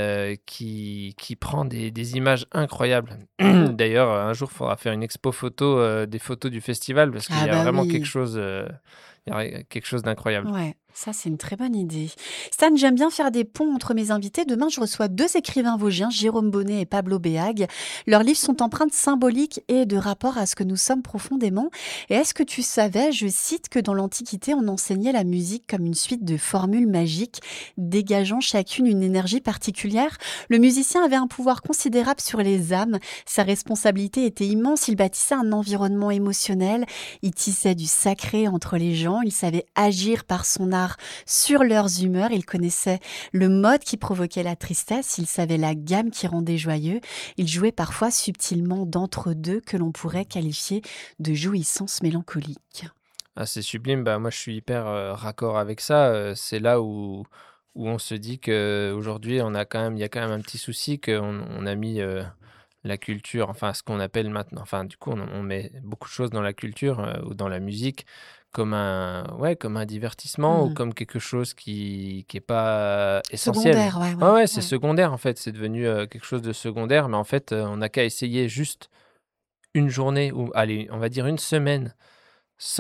qui prend des images incroyables. D'ailleurs, un jour, il faudra faire une expo photo des photos du festival parce qu'il Ah y a bah vraiment oui. quelque chose, d'incroyable. Ouais, ça c'est une très bonne idée. Stan, j'aime bien faire des ponts entre mes invités. Demain, je reçois 2 écrivains vosgiens, Jérôme Bonnet et Pablo Béag. Leurs livres sont empreintes symboliques et de rapport à ce que nous sommes profondément. Et est-ce que tu savais, je cite, que dans l'Antiquité, on enseignait la musique comme une suite de formules magiques, dégageant chacune une énergie particulière? Le musicien avait un pouvoir considérable sur les âmes. Sa responsabilité était immense. Il bâtissait un environnement émotionnel. Il tissait du sacré entre les gens. Il savait agir par son art sur leurs humeurs. Il connaissait le mode qui provoquait la tristesse. Il savait la gamme qui rendait joyeux. Il jouait parfois subtilement d'entre-deux que l'on pourrait qualifier de jouissance mélancolique. Ah, c'est sublime. Moi, je suis hyper raccord avec ça. C'est là où on se dit qu'aujourd'hui, il y a quand même un petit souci qu'on a mis la culture, enfin, ce qu'on appelle maintenant. Enfin, du coup, on met beaucoup de choses dans la culture ou dans la musique comme comme un divertissement ou comme quelque chose qui est pas essentiel. Secondaire, ouais. Ouais, c'est secondaire en fait. C'est devenu quelque chose de secondaire, mais en fait, on n'a qu'à essayer juste une journée ou, allez, on va dire une semaine sans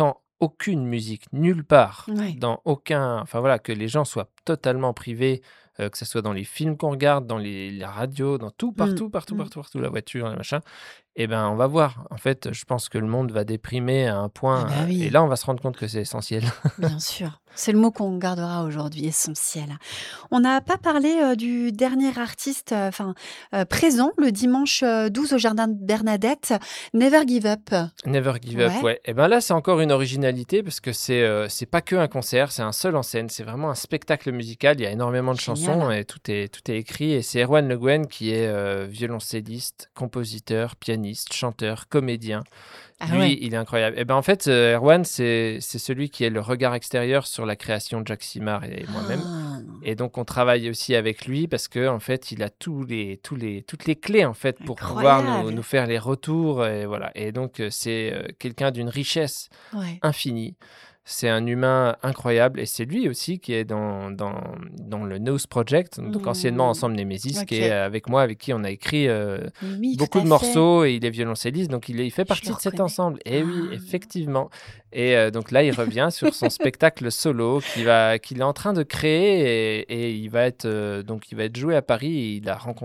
aucune musique, nulle part, Ouais. dans aucun... Enfin voilà, que les gens soient totalement privés, que ce soit dans les films qu'on regarde, dans les radios, dans tout, Mm, partout, la voiture, les machins. Eh ben, on va voir. En fait, je pense que le monde va déprimer à un Ah point, bah et oui, là, on va se rendre compte que c'est essentiel. bien sûr. C'est le mot qu'on gardera aujourd'hui, essentiel. On n'a pas parlé du dernier artiste présent le dimanche 12 au Jardin de Bernadette, Never Give Up. Never Give Up, Ouais, ouais. Et ben là, c'est encore une originalité parce que c'est pas que un concert, c'est un seul en scène. C'est vraiment un spectacle musical. Il y a énormément de chansons génial. et tout est écrit. Et c'est Erwan Le Guen qui est violoncelliste, compositeur, pianiste, chanteur, comédien. Ah Lui, ouais. il est incroyable. Et ben en fait, Erwan, c'est celui qui est le regard extérieur sur la création de Jacques Simard et moi-même. Ah, Et donc, on travaille aussi avec lui parce que en fait, il a toutes les clés en fait pour pouvoir nous incroyable. faire les retours et voilà. Et donc, c'est quelqu'un d'une richesse Ouais. infinie. C'est un humain incroyable et c'est lui aussi qui est dans le Nose Project, donc anciennement Mm, Ensemble Nemesis, qui ok. est avec moi, avec qui on a écrit Oui, tout beaucoup à de fait. morceaux et il est violoncelliste, donc il fait Je partie le de cet reconnais. ensemble. Et oui, Ah, effectivement. Et donc là, il revient sur son spectacle solo qu'il est en train de créer et il va être joué à Paris. Et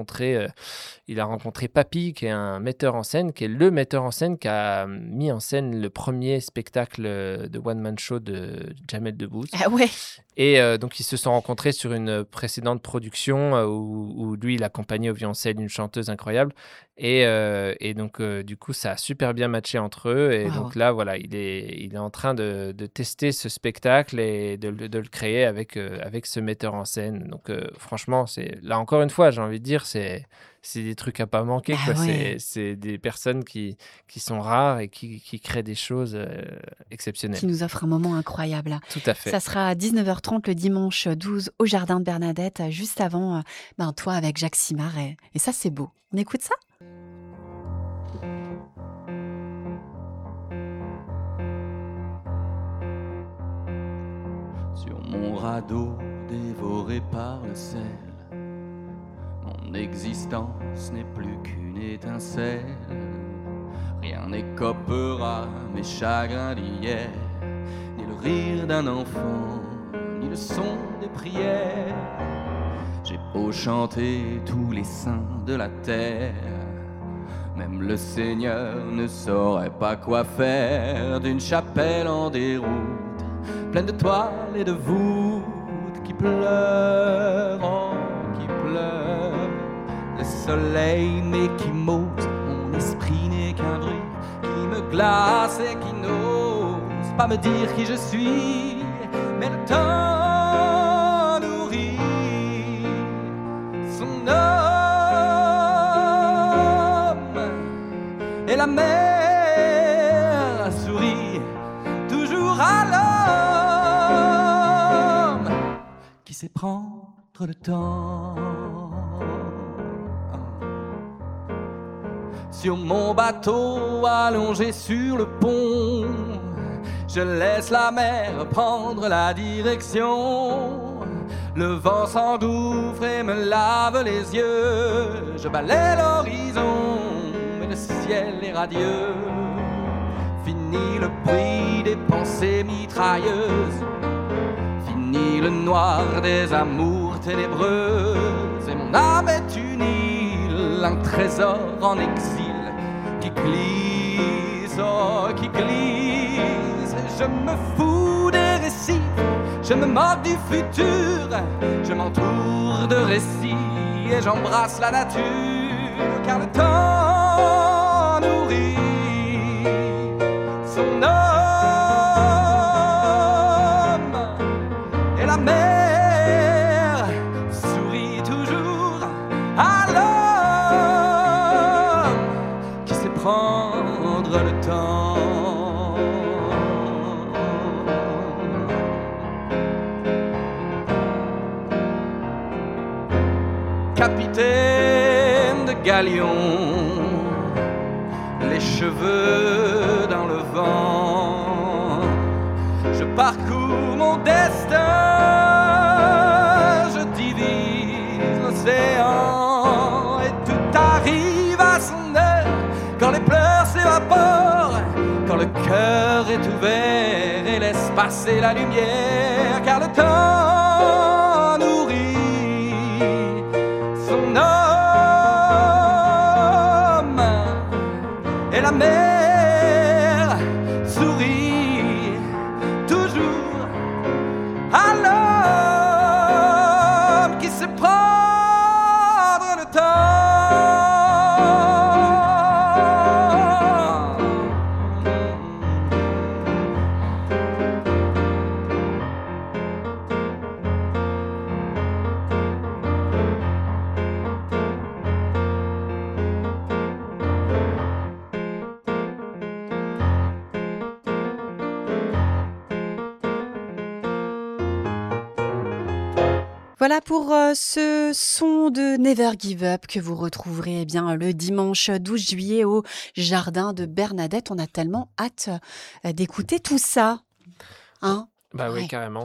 il a rencontré Papy, qui est un metteur en scène, qui est le metteur en scène qui a mis en scène le premier spectacle de One Man Show de Jamel Debbouze. ah ouais. Et donc, ils se sont rencontrés sur une précédente production où lui, il accompagnait au violoncelle une chanteuse incroyable. Et donc, du coup, ça a super bien matché entre eux. Et Waouh. donc là, voilà, il est en train de tester ce spectacle et de le créer avec ce metteur en scène. Donc, franchement, là, encore une fois, j'ai envie de dire, c'est des trucs à pas manquer, Bah quoi. ouais. C'est des personnes qui sont rares et qui créent des choses exceptionnelles. Qui nous offre un moment incroyable. Tout à fait. Ça sera à 19h30 le dimanche 12 au Jardin de Bernadette, juste avant toi avec Jacques Simard. Et ça, c'est beau. On écoute ça? Sur mon radeau dévoré par le sel, mon existence n'est plus qu'une étincelle. Rien n'écopera mes chagrins d'hier, ni le rire d'un enfant, ni le son des prières. J'ai beau chanter tous les saints de la terre, même le Seigneur ne saurait pas quoi faire d'une chapelle en déroute, pleine de toiles et de voûtes qui pleurent, oh, qui pleurent. Le soleil m'échymose, mon esprit n'est qu'un bruit qui me glace et qui n'ose pas me dire qui je suis, mais le temps nourrit son homme et la mer sourit toujours à l'homme qui sait prendre le temps. Sur mon bateau allongé sur le pont, je laisse la mer prendre la direction. Le vent s'engouffre et me lave les yeux. Je balaie l'horizon, mais le ciel est radieux. Fini le bruit des pensées mitrailleuses, fini le noir des amours ténébreuses. Et mon âme est une île, un trésor en exil qui glisse, oh, qui glisse. Je me fous des récits, je me moque du futur, je m'entoure de récits et j'embrasse la nature, car le temps nourrit son homme et la mer sourit toujours à l'homme qui sait prendre le temps. Capitaine de galion, les cheveux dans le vent, je parcours mon destin, je divise l'océan et tout arrive à son heure, quand les pleurs s'évaporent, quand le cœur est ouvert et laisse passer la lumière, car le temps nourrit son homme et la mer sourit toujours à l'homme qui sait prendre le temps. Voilà pour ce son de Never Give Up que vous retrouverez le dimanche 12 juillet au Jardin de Bernadette. On a tellement hâte d'écouter tout ça. Hein? Bah oui, Ouais. carrément.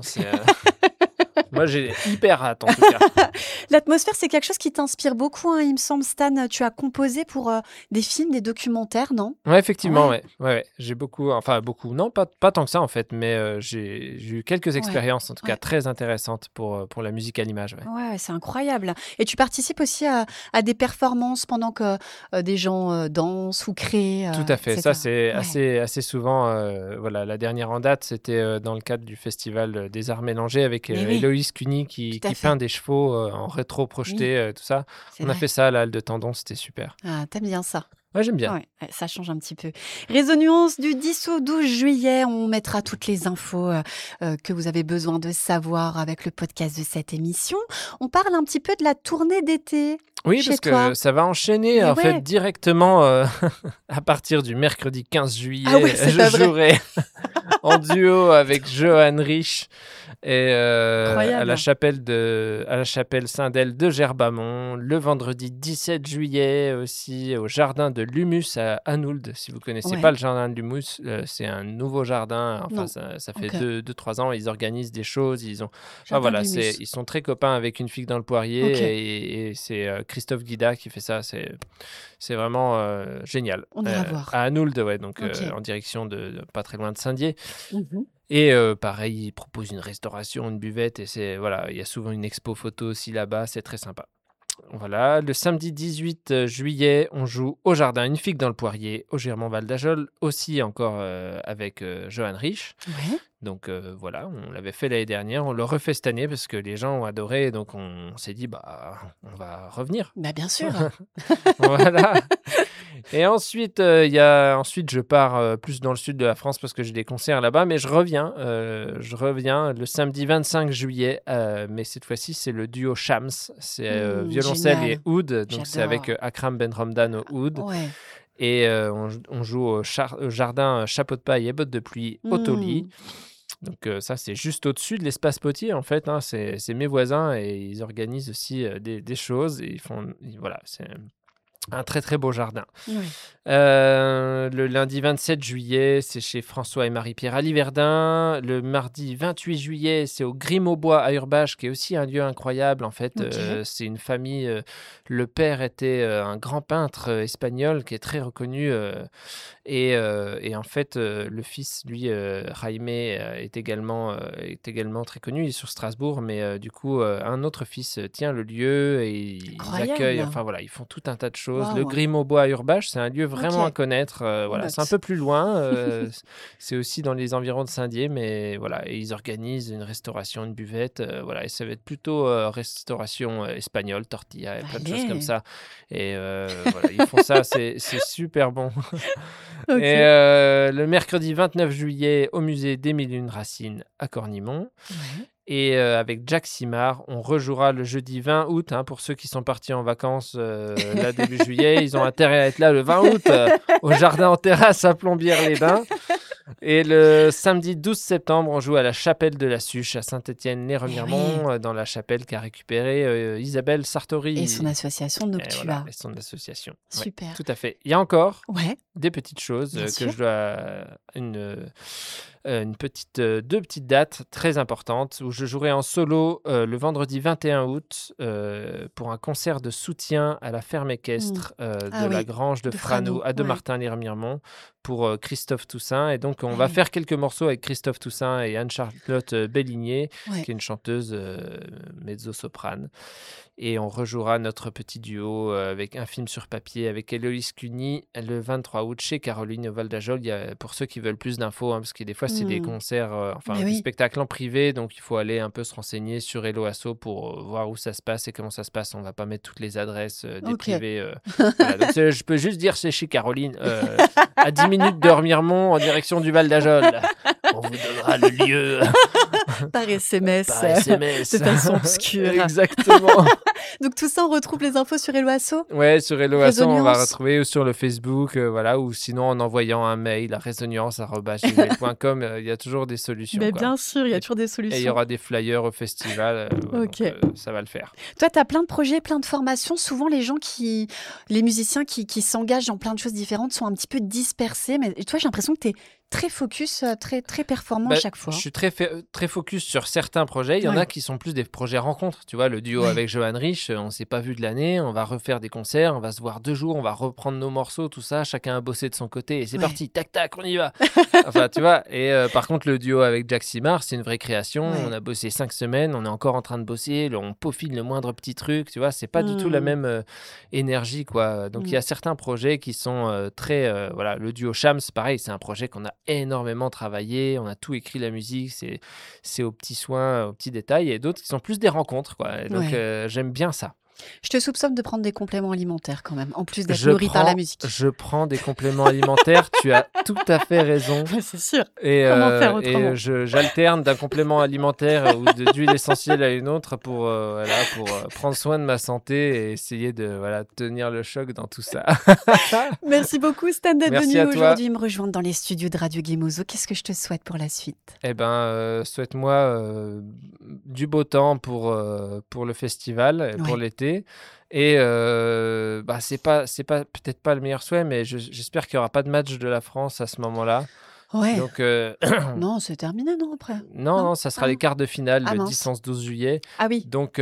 Moi, j'ai hyper hâte, en tout cas. L'atmosphère, c'est quelque chose qui t'inspire beaucoup, hein, il me semble, Stan. Tu as composé pour des films, des documentaires, non? Ouais, effectivement, Ouais. ouais. J'ai beaucoup, non, pas tant que ça, en fait, mais j'ai eu quelques expériences, en tout cas, ouais. très intéressantes pour la musique à l'image, ouais. Ouais, c'est incroyable. Et tu participes aussi à des performances pendant que des gens dansent ou créent, Tout à fait. Ça, etc. c'est assez souvent. Voilà, la dernière en date, c'était dans le cadre du festival des Arts Mélangés avec Mais oui, Héloïse Cuny qui tout à fait. peint des chevaux en rétro-projeté, tout ça. C'est On a vrai. fait ça à la Halle de Tendon, c'était super. Ah, t'aimes bien ça? Ouais, j'aime bien. Ouais, ça change un petit peu. Résonance du 10 au 12 juillet. On mettra toutes les infos que vous avez besoin de savoir avec le podcast de cette émission. On parle un petit peu de la tournée d'été Oui, chez parce que toi. ça va enchaîner Mais en ouais. fait directement à partir du mercredi 15 juillet. Ah ouais, c'est pas Je vrai. jouerai en duo avec Johan Rich et à la Incroyable. chapelle Saint-Del de Gerbamont. Le vendredi 17 juillet aussi au jardin de l'Humus à Anould. Si vous connaissez Ouais. pas le jardin de l'Humus, c'est un nouveau jardin. Enfin, Non. ça fait Ok. 2-3 ans. Ils organisent des choses. Enfin, Jardin voilà, de l'Humus. ils sont très copains avec Une figue dans le poirier Ok. et c'est Christophe Guida qui fait ça. C'est vraiment génial. On ira voir. À Anould, ouais, donc Ok. en direction de pas très loin de Saint-Dié. Mhm. Et pareil, ils proposent une restauration, une buvette et voilà, il y a souvent une expo photo aussi là-bas, c'est très sympa. Voilà, le samedi 18 juillet, on joue au jardin Une figue dans le poirier, au Girmont Val d'Ajol, aussi encore avec Johan Rich. Ouais. Donc voilà, on l'avait fait l'année dernière, on le refait cette année parce que les gens ont adoré, donc on s'est dit, on va revenir. Bah bien sûr. Voilà. Et ensuite, je pars plus dans le sud de la France parce que j'ai des concerts là-bas, mais je reviens le samedi 25 juillet, mais cette fois-ci, c'est le duo Shams, c'est violoncelle Génial. et oud, donc c'est avec J'adore. Akram Ben Ramdan au oud, Ouais. et on joue au jardin Chapeau de paille et bottes de pluie au Tauly. Donc ça, c'est juste au-dessus de l'espace potier, en fait, hein, c'est mes voisins et ils organisent aussi des choses, et voilà, c'est un très très beau jardin. Ouais. Le lundi 27 juillet, c'est chez François et Marie-Pierre à Liverdun. Le mardi 28 juillet, c'est au Grimaud-Bois à Urbach, qui est aussi un lieu incroyable. En fait, Ok. c'est une famille. Le père était un grand peintre espagnol qui est très reconnu. Et en fait, le fils, lui, Jaime, est également très connu. Il est sur Strasbourg, mais du coup, un autre fils tient le lieu et ils Incroyable. accueillent. Enfin voilà, ils font tout un tas de choses. Waouh. Le Grimaud-Bois à Urbach, c'est un lieu vraiment Ok. à connaître. Voilà, note. c'est un peu plus loin. C'est aussi dans les environs de Saint-Dié, mais voilà, et ils organisent une restauration, une buvette. Voilà, et ça va être plutôt restauration espagnole, tortilla et plein de choses Allez. comme ça. Et voilà, ils font ça, c'est super bon. Ok. Et le mercredi 29 juillet, au musée des Mille et Une Racines à Cornimont. Ouais. Et avec Jack Simard, on rejouera le jeudi 20 août. Hein, pour ceux qui sont partis en vacances là début juillet, ils ont intérêt à être là le 20 août au jardin en terrasse à Plombières-les-Bains. Et le samedi 12 septembre, on joue à la chapelle de la Suche à Saint-Étienne-les-Remiremont, dans la chapelle qu'a récupérée Isabelle Sartori. Et son association Et Noctua. voilà, et son association. Ouais, Super. tout à fait. Il y a encore Ouais. des petites choses Bien que sûr. je dois deux petites dates très importantes où je jouerai en solo le vendredi 21 août pour un concert de soutien à la ferme équestre de la Grange de Franou à Dommartin-lès-Remiremont pour Christophe Toussaint. Et donc, on va faire quelques morceaux avec Christophe Toussaint et Anne-Charlotte Belligné, qui est une chanteuse mezzo-soprane. Et on rejouera notre petit duo avec un film sur papier avec Héloïse Cuny le 23 août chez Caroline au Val d'Ajol. Pour ceux qui veulent plus d'infos, parce que des fois, c'est des concerts, des spectacles en privé. Donc, il faut aller un peu se renseigner sur Hello Asso pour voir où ça se passe et comment ça se passe. On ne va pas mettre toutes les adresses des privés. Voilà. Donc, je peux juste dire c'est chez Caroline, à 10 minutes de Remiremont en direction du Val d'Ajol. On vous donnera le lieu. Par SMS. Par SMS. De façon obscure. Exactement. Donc tout ça, on retrouve les infos sur Hello Asso ? Ouais, sur Hello Asso, on va retrouver ou sur le Facebook, ou sinon en envoyant un mail à résonance@gmail.com. Il y a toujours des solutions. Mais bien sûr, il y a toujours des solutions. Et il y aura des flyers au festival. Donc, ça va le faire. Toi, tu as plein de projets, plein de formations. Souvent, les musiciens qui s'engagent dans plein de choses différentes sont un petit peu dispersés. Mais toi, j'ai l'impression que tu es très focus, très, très performant à chaque fois. Je suis très focus sur certains projets. Il y en a qui sont plus des projets rencontres. Tu vois, le duo avec Johan Rich, on ne s'est pas vu de l'année. On va refaire des concerts, on va se voir 2 jours, on va reprendre nos morceaux, tout ça. Chacun a bossé de son côté et c'est parti. Tac, tac, on y va. Enfin, tu vois. Et par contre, le duo avec Jack Simard, c'est une vraie création. On a bossé 5 semaines, on est encore en train de bosser. On peaufine le moindre petit truc. Tu vois, c'est pas du tout la même énergie, quoi. Donc, il y a certains projets qui sont très... le duo Shams, pareil, c'est un projet qu'on a énormément travaillé, on a tout écrit, la musique, c'est aux petits soins, aux petits détails, et d'autres qui sont plus des rencontres, quoi. Et donc j'aime bien ça. Je te soupçonne de prendre des compléments alimentaires quand même, en plus d'être nourri par la musique. Je prends des compléments alimentaires, tu as tout à fait raison. C'est sûr. Et, comment faire autrement ? Et j'alterne d'un complément alimentaire ou d'huile essentielle à une autre pour prendre soin de ma santé et essayer de tenir le choc dans tout ça. Merci beaucoup Stan d'être Merci venu à toi. aujourd'hui me rejoindre dans les studios de Radio Gemozo. Qu'est-ce que je te souhaite pour la suite ? Souhaite-moi du beau temps pour le festival, pour l'été. Et c'est pas peut-être pas le meilleur souhait, mais j'espère qu'il n'y aura pas de match de la France à ce moment-là. Ouais. Donc, non, c'est terminé, non, après. Non, ça sera les quarts de finale le 10-11-12 juillet. Ah oui. Donc,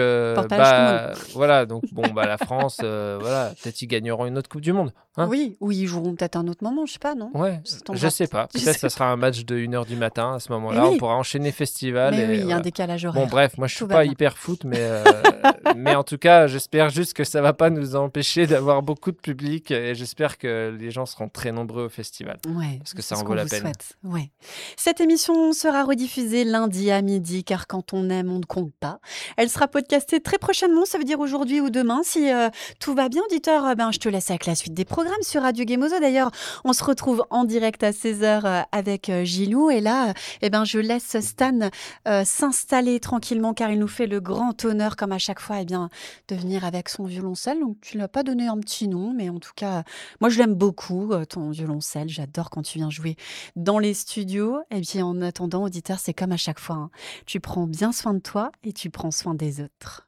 voilà. Donc, la France, peut-être ils gagneront une autre Coupe du Monde. Hein, oui, ou ils joueront peut-être un autre moment, je sais pas, non ? Ouais, je sais pas. Peut-être ça sera un match de 1h du matin à ce moment-là. On pourra enchaîner festival. Mais il y a un décalage horaire. Bon, bref, moi je suis pas hyper foot, mais en tout cas, j'espère juste que ça va pas nous empêcher d'avoir beaucoup de public et j'espère que les gens seront très nombreux au festival. Ouais, parce que ça en vaut la peine. Ouais. Cette émission sera rediffusée lundi à midi, car quand on aime, on ne compte pas. Elle sera podcastée très prochainement, ça veut dire aujourd'hui ou demain. Si tout va bien, auditeur, je te laisse avec la suite des programmes sur Radio Gemozo. D'ailleurs, on se retrouve en direct à 16h avec Gilou. Et là, je laisse Stan s'installer tranquillement, car il nous fait le grand honneur, comme à chaque fois, de venir avec son violoncelle. Donc, tu ne l'as pas donné un petit nom, mais en tout cas, moi, je l'aime beaucoup, ton violoncelle. J'adore quand tu viens jouer dans les studios. Et bien, en attendant, auditeur, c'est comme à chaque fois. Hein. Tu prends bien soin de toi et tu prends soin des autres.